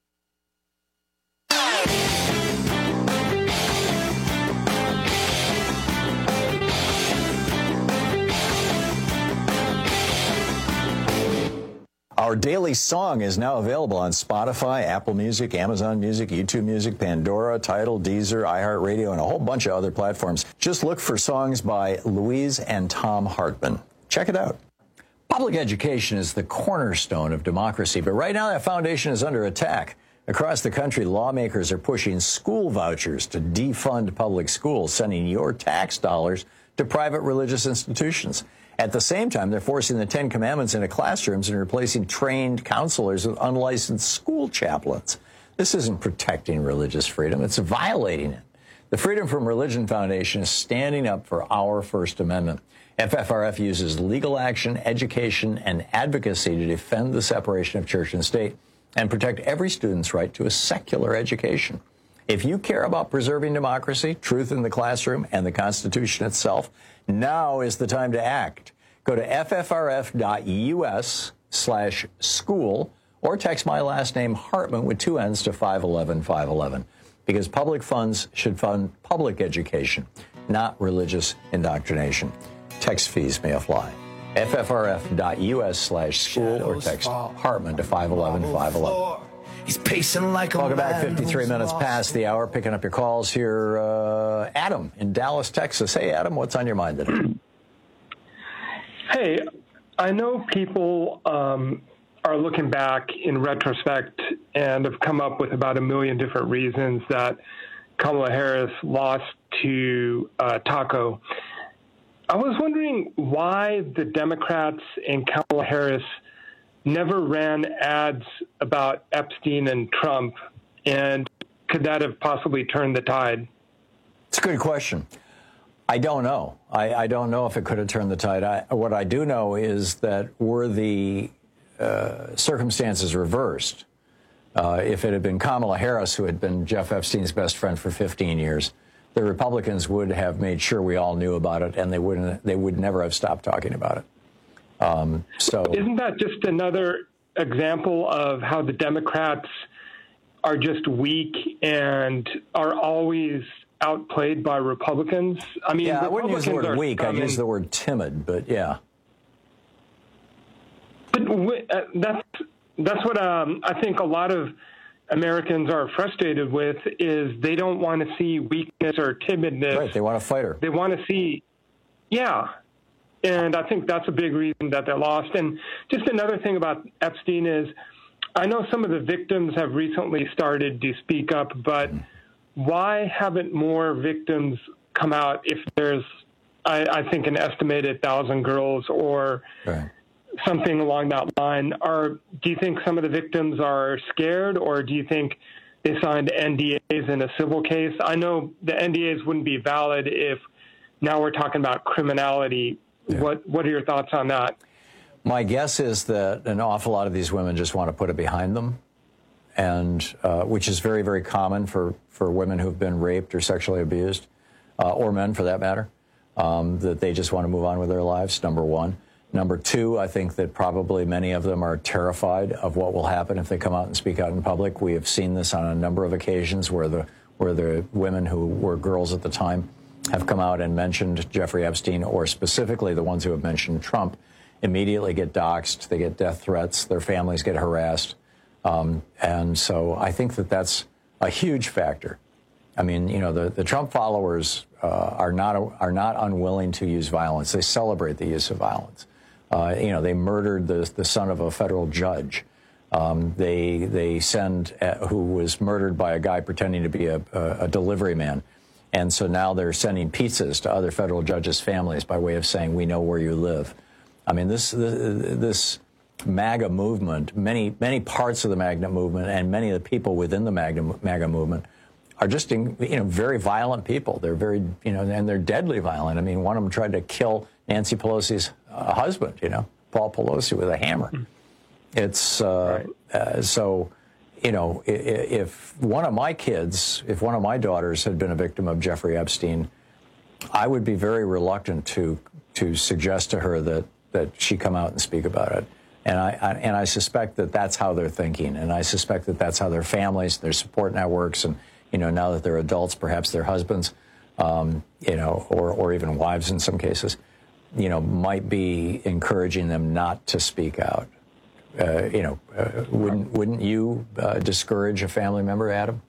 Speaker 15: Our daily song is now available on Spotify, Apple Music, Amazon Music, YouTube Music, Pandora, Tidal, Deezer, iHeartRadio, and a whole bunch of other platforms. Just look for songs by Louise and Tom Hartman. Check it out. Public education is the cornerstone of democracy, but right now that foundation is under attack. Across the country, lawmakers are pushing school vouchers to defund public schools, sending your tax dollars to private religious institutions. At the same time, they're forcing the Ten Commandments into classrooms and replacing trained counselors with unlicensed school chaplains. This isn't protecting religious freedom, it's violating it. The Freedom from Religion Foundation is standing up for our First Amendment. F F R F uses legal action, education, and advocacy to defend the separation of church and state and protect every student's right to a secular education. If you care about preserving democracy, truth in the classroom, and the Constitution itself, now is the time to act. Go to ffrf.us slash school or text my last name, Hartman, with two N's to five eleven five eleven. Because public funds should fund public education, not religious indoctrination. Text fees may apply. ffrf.us slash school or text Hartman to five eleven five eleven.
Speaker 27: He's pacing like a
Speaker 15: Welcome back, fifty-three minutes past the hour. Picking up your calls here. Uh, Adam in Dallas, Texas. Hey, Adam, what's on your mind today?
Speaker 28: Hey, I know people um, are looking back in retrospect and have come up with about a million different reasons that Kamala Harris lost to uh, Taco. I was wondering why the Democrats and Kamala Harris never ran ads about Epstein and Trump, and could that have possibly turned the tide?
Speaker 15: It's a good question. I don't know. I, I don't know if it could have turned the tide. I, what I do know is that were the uh, circumstances reversed, uh, if it had been Kamala Harris who had been Jeff Epstein's best friend for fifteen years, the Republicans would have made sure we all knew about it, and they wouldn't. They would never have stopped talking about it. Um, so,
Speaker 28: isn't that just another example of how the Democrats are just weak and are always outplayed by Republicans? I mean,
Speaker 15: yeah, I wouldn't use the
Speaker 28: Republicans
Speaker 15: word
Speaker 28: are
Speaker 15: weak. I'd
Speaker 28: stubborn.
Speaker 15: use the word timid, but yeah.
Speaker 28: But w- uh, that's that's what um, I think a lot of Americans are frustrated with, is they don't want to see weakness or timidness.
Speaker 15: Right, they want a fighter.
Speaker 28: They want to see, yeah. And I think that's a big reason that they're lost. And just another thing about Epstein is, I know some of the victims have recently started to speak up, but why haven't more victims come out if there's, I, I think, an estimated thousand girls or
Speaker 15: right.
Speaker 28: something along that line? Or do you think some of the victims are scared, or do you think they signed N D As in a civil case? I know the N D As wouldn't be valid if now we're talking about criminality. Yeah. What What are your thoughts on that?
Speaker 15: My guess is that an awful lot of these women just want to put it behind them, and uh, which is very, very common for, for women who've been raped or sexually abused, uh, or men for that matter, um, that they just want to move on with their lives, number one. Number two, I think that probably many of them are terrified of what will happen if they come out and speak out in public. We have seen this on a number of occasions where the where the women who were girls at the time have come out and mentioned Jeffrey Epstein, or specifically the ones who have mentioned Trump, immediately get doxxed, they get death threats, their families get harassed. Um, and so I think that that's a huge factor. I mean, you know, the, the Trump followers uh, are not are not unwilling to use violence. They celebrate the use of violence. Uh, you know, they murdered the, the son of a federal judge. Um, they they send, uh, who was murdered by a guy pretending to be a, a, a delivery man. And so now they're sending pizzas to other federal judges' families by way of saying, we know where you live. I mean, this this MAGA movement, many many parts of the MAGA movement, and many of the people within the MAGA, MAGA movement are just, you know, very violent people. They're very, you know, and they're deadly violent. I mean, one of them tried to kill Nancy Pelosi's uh, husband, you know, Paul Pelosi, with a hammer. It's uh, right. uh, so. You know, if one of my kids, if one of my daughters had been a victim of Jeffrey Epstein, I would be very reluctant to to suggest to her that that she come out and speak about it. And I, I and I suspect that that's how they're thinking, and I suspect that that's how their families, their support networks, and you know, now that they're adults, perhaps their husbands, um, you know, or or even wives in some cases, you know, might be encouraging them not to speak out. Uh, you know, uh, wouldn't wouldn't you uh, discourage a family member, Adam?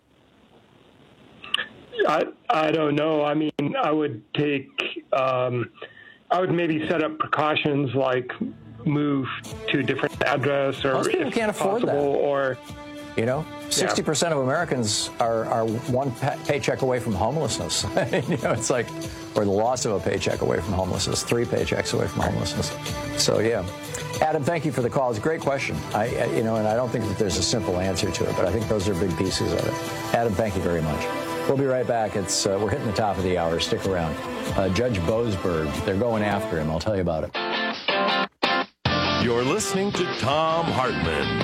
Speaker 28: I I don't know. I mean, I would take, um, I would maybe set up precautions like move to a different address, or
Speaker 15: most people
Speaker 28: if
Speaker 15: can't afford
Speaker 28: possible,
Speaker 15: that.
Speaker 28: Or
Speaker 15: you know, sixty percent of Americans are are one pa- paycheck away from homelessness. You know, it's like, or the loss of a paycheck away from homelessness, three paychecks away from homelessness. So yeah. Adam, thank you for the call. It's a great question. I, I, you know, and I don't think that there's a simple answer to it, but I think those are big pieces of it. Adam, thank you very much. We'll be right back. It's uh, we're hitting the top of the hour. Stick around. Uh, Judge Boasberg, they're going after him. I'll tell you about it.
Speaker 10: You're listening to Thom Hartmann.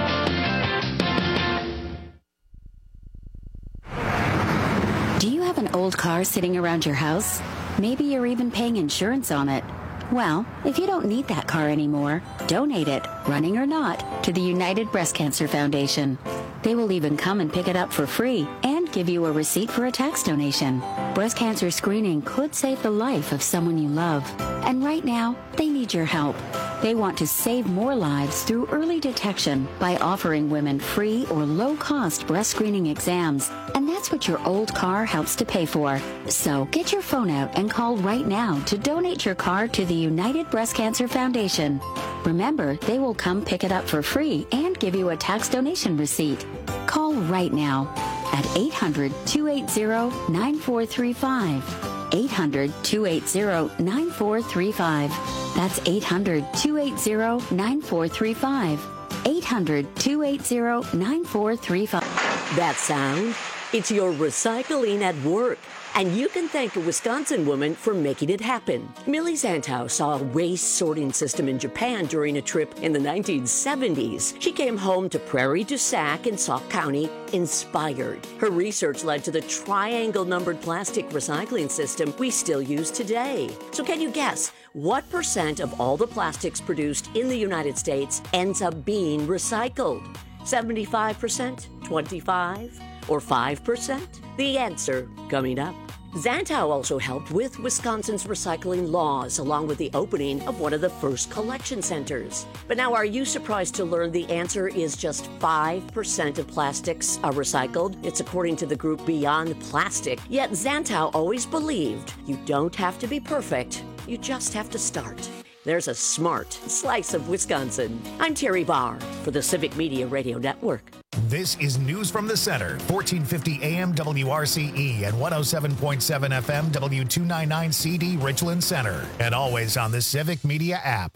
Speaker 2: Do you have an old car sitting around your house? Maybe you're even paying insurance on it. Well, if you don't need that car anymore, donate it, running or not, to the United Breast Cancer Foundation. They will even come and pick it up for free and give you a receipt for a tax donation. Breast cancer screening could save the life of someone you love. And right now, they need your help. They want to save more lives through early detection by offering women free or low-cost breast screening exams. And that's what your old car helps to pay for. So get your phone out and call right now to donate your car to the United Breast Cancer Foundation. Remember, they will come pick it up for free and give you a tax donation receipt. Call right now at eight hundred, two eight zero, nine four three five. eight hundred, two eight zero, nine four three five. That's eight hundred, two eight zero, nine four three five. eight hundred, two eight zero, nine four three five.
Speaker 4: That sound? It's your recycling at work. And you can thank a Wisconsin woman for making it happen. Millie Zantow saw a waste sorting system in Japan during a trip in the nineteen seventies. She came home to Prairie du Sac in Sauk County inspired. Her research led to the triangle-numbered plastic recycling system we still use today. So can you guess what percent of all the plastics produced in the United States ends up being recycled? seventy-five percent, twenty-five, or five percent? The answer coming up. Zantow also helped with Wisconsin's recycling laws, along with the opening of one of the first collection centers. But now, are you surprised to learn the answer is just five percent of plastics are recycled? It's according to the group Beyond Plastic. Yet Zantow always believed you don't have to be perfect, you just have to start. There's a smart slice of Wisconsin. I'm Terry Barr for the Civic Media Radio Network.
Speaker 1: This is News from the Center, fourteen fifty A M W R C E and one oh seven point seven F M W two ninety-nine C D Richland Center. And always on the Civic Media app.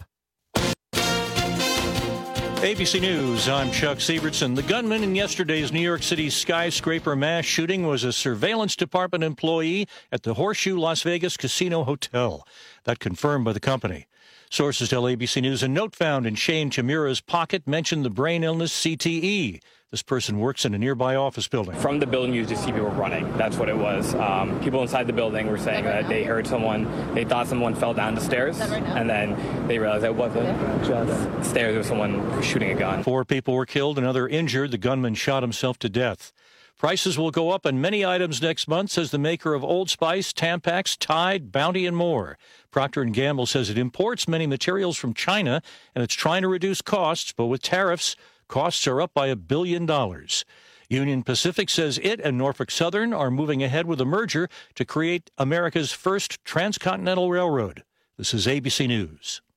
Speaker 5: A B C News, I'm Chuck Sievertson. The gunman in yesterday's New York City skyscraper mass shooting was a surveillance department employee at the Horseshoe Las Vegas Casino Hotel. That confirmed by the company. Sources tell A B C News a note found in Shane Chimura's pocket mentioned the brain illness C T E. This person works in a nearby office building.
Speaker 17: From the building, you just see people running. That's what it was. Um, people inside the building were saying that they heard someone, they thought someone fell down the stairs, and then they realized it wasn't just stairs, it was someone shooting a gun.
Speaker 5: Four people were killed, another injured. The gunman shot himself to death. Prices will go up on many items next month, says the maker of Old Spice, Tampax, Tide, Bounty, and more. Procter and Gamble says it imports many materials from China, and it's trying to reduce costs, but with tariffs, costs are up by a billion dollars. Union Pacific says it and Norfolk Southern are moving ahead with a merger to create America's first transcontinental railroad. This is A B C News.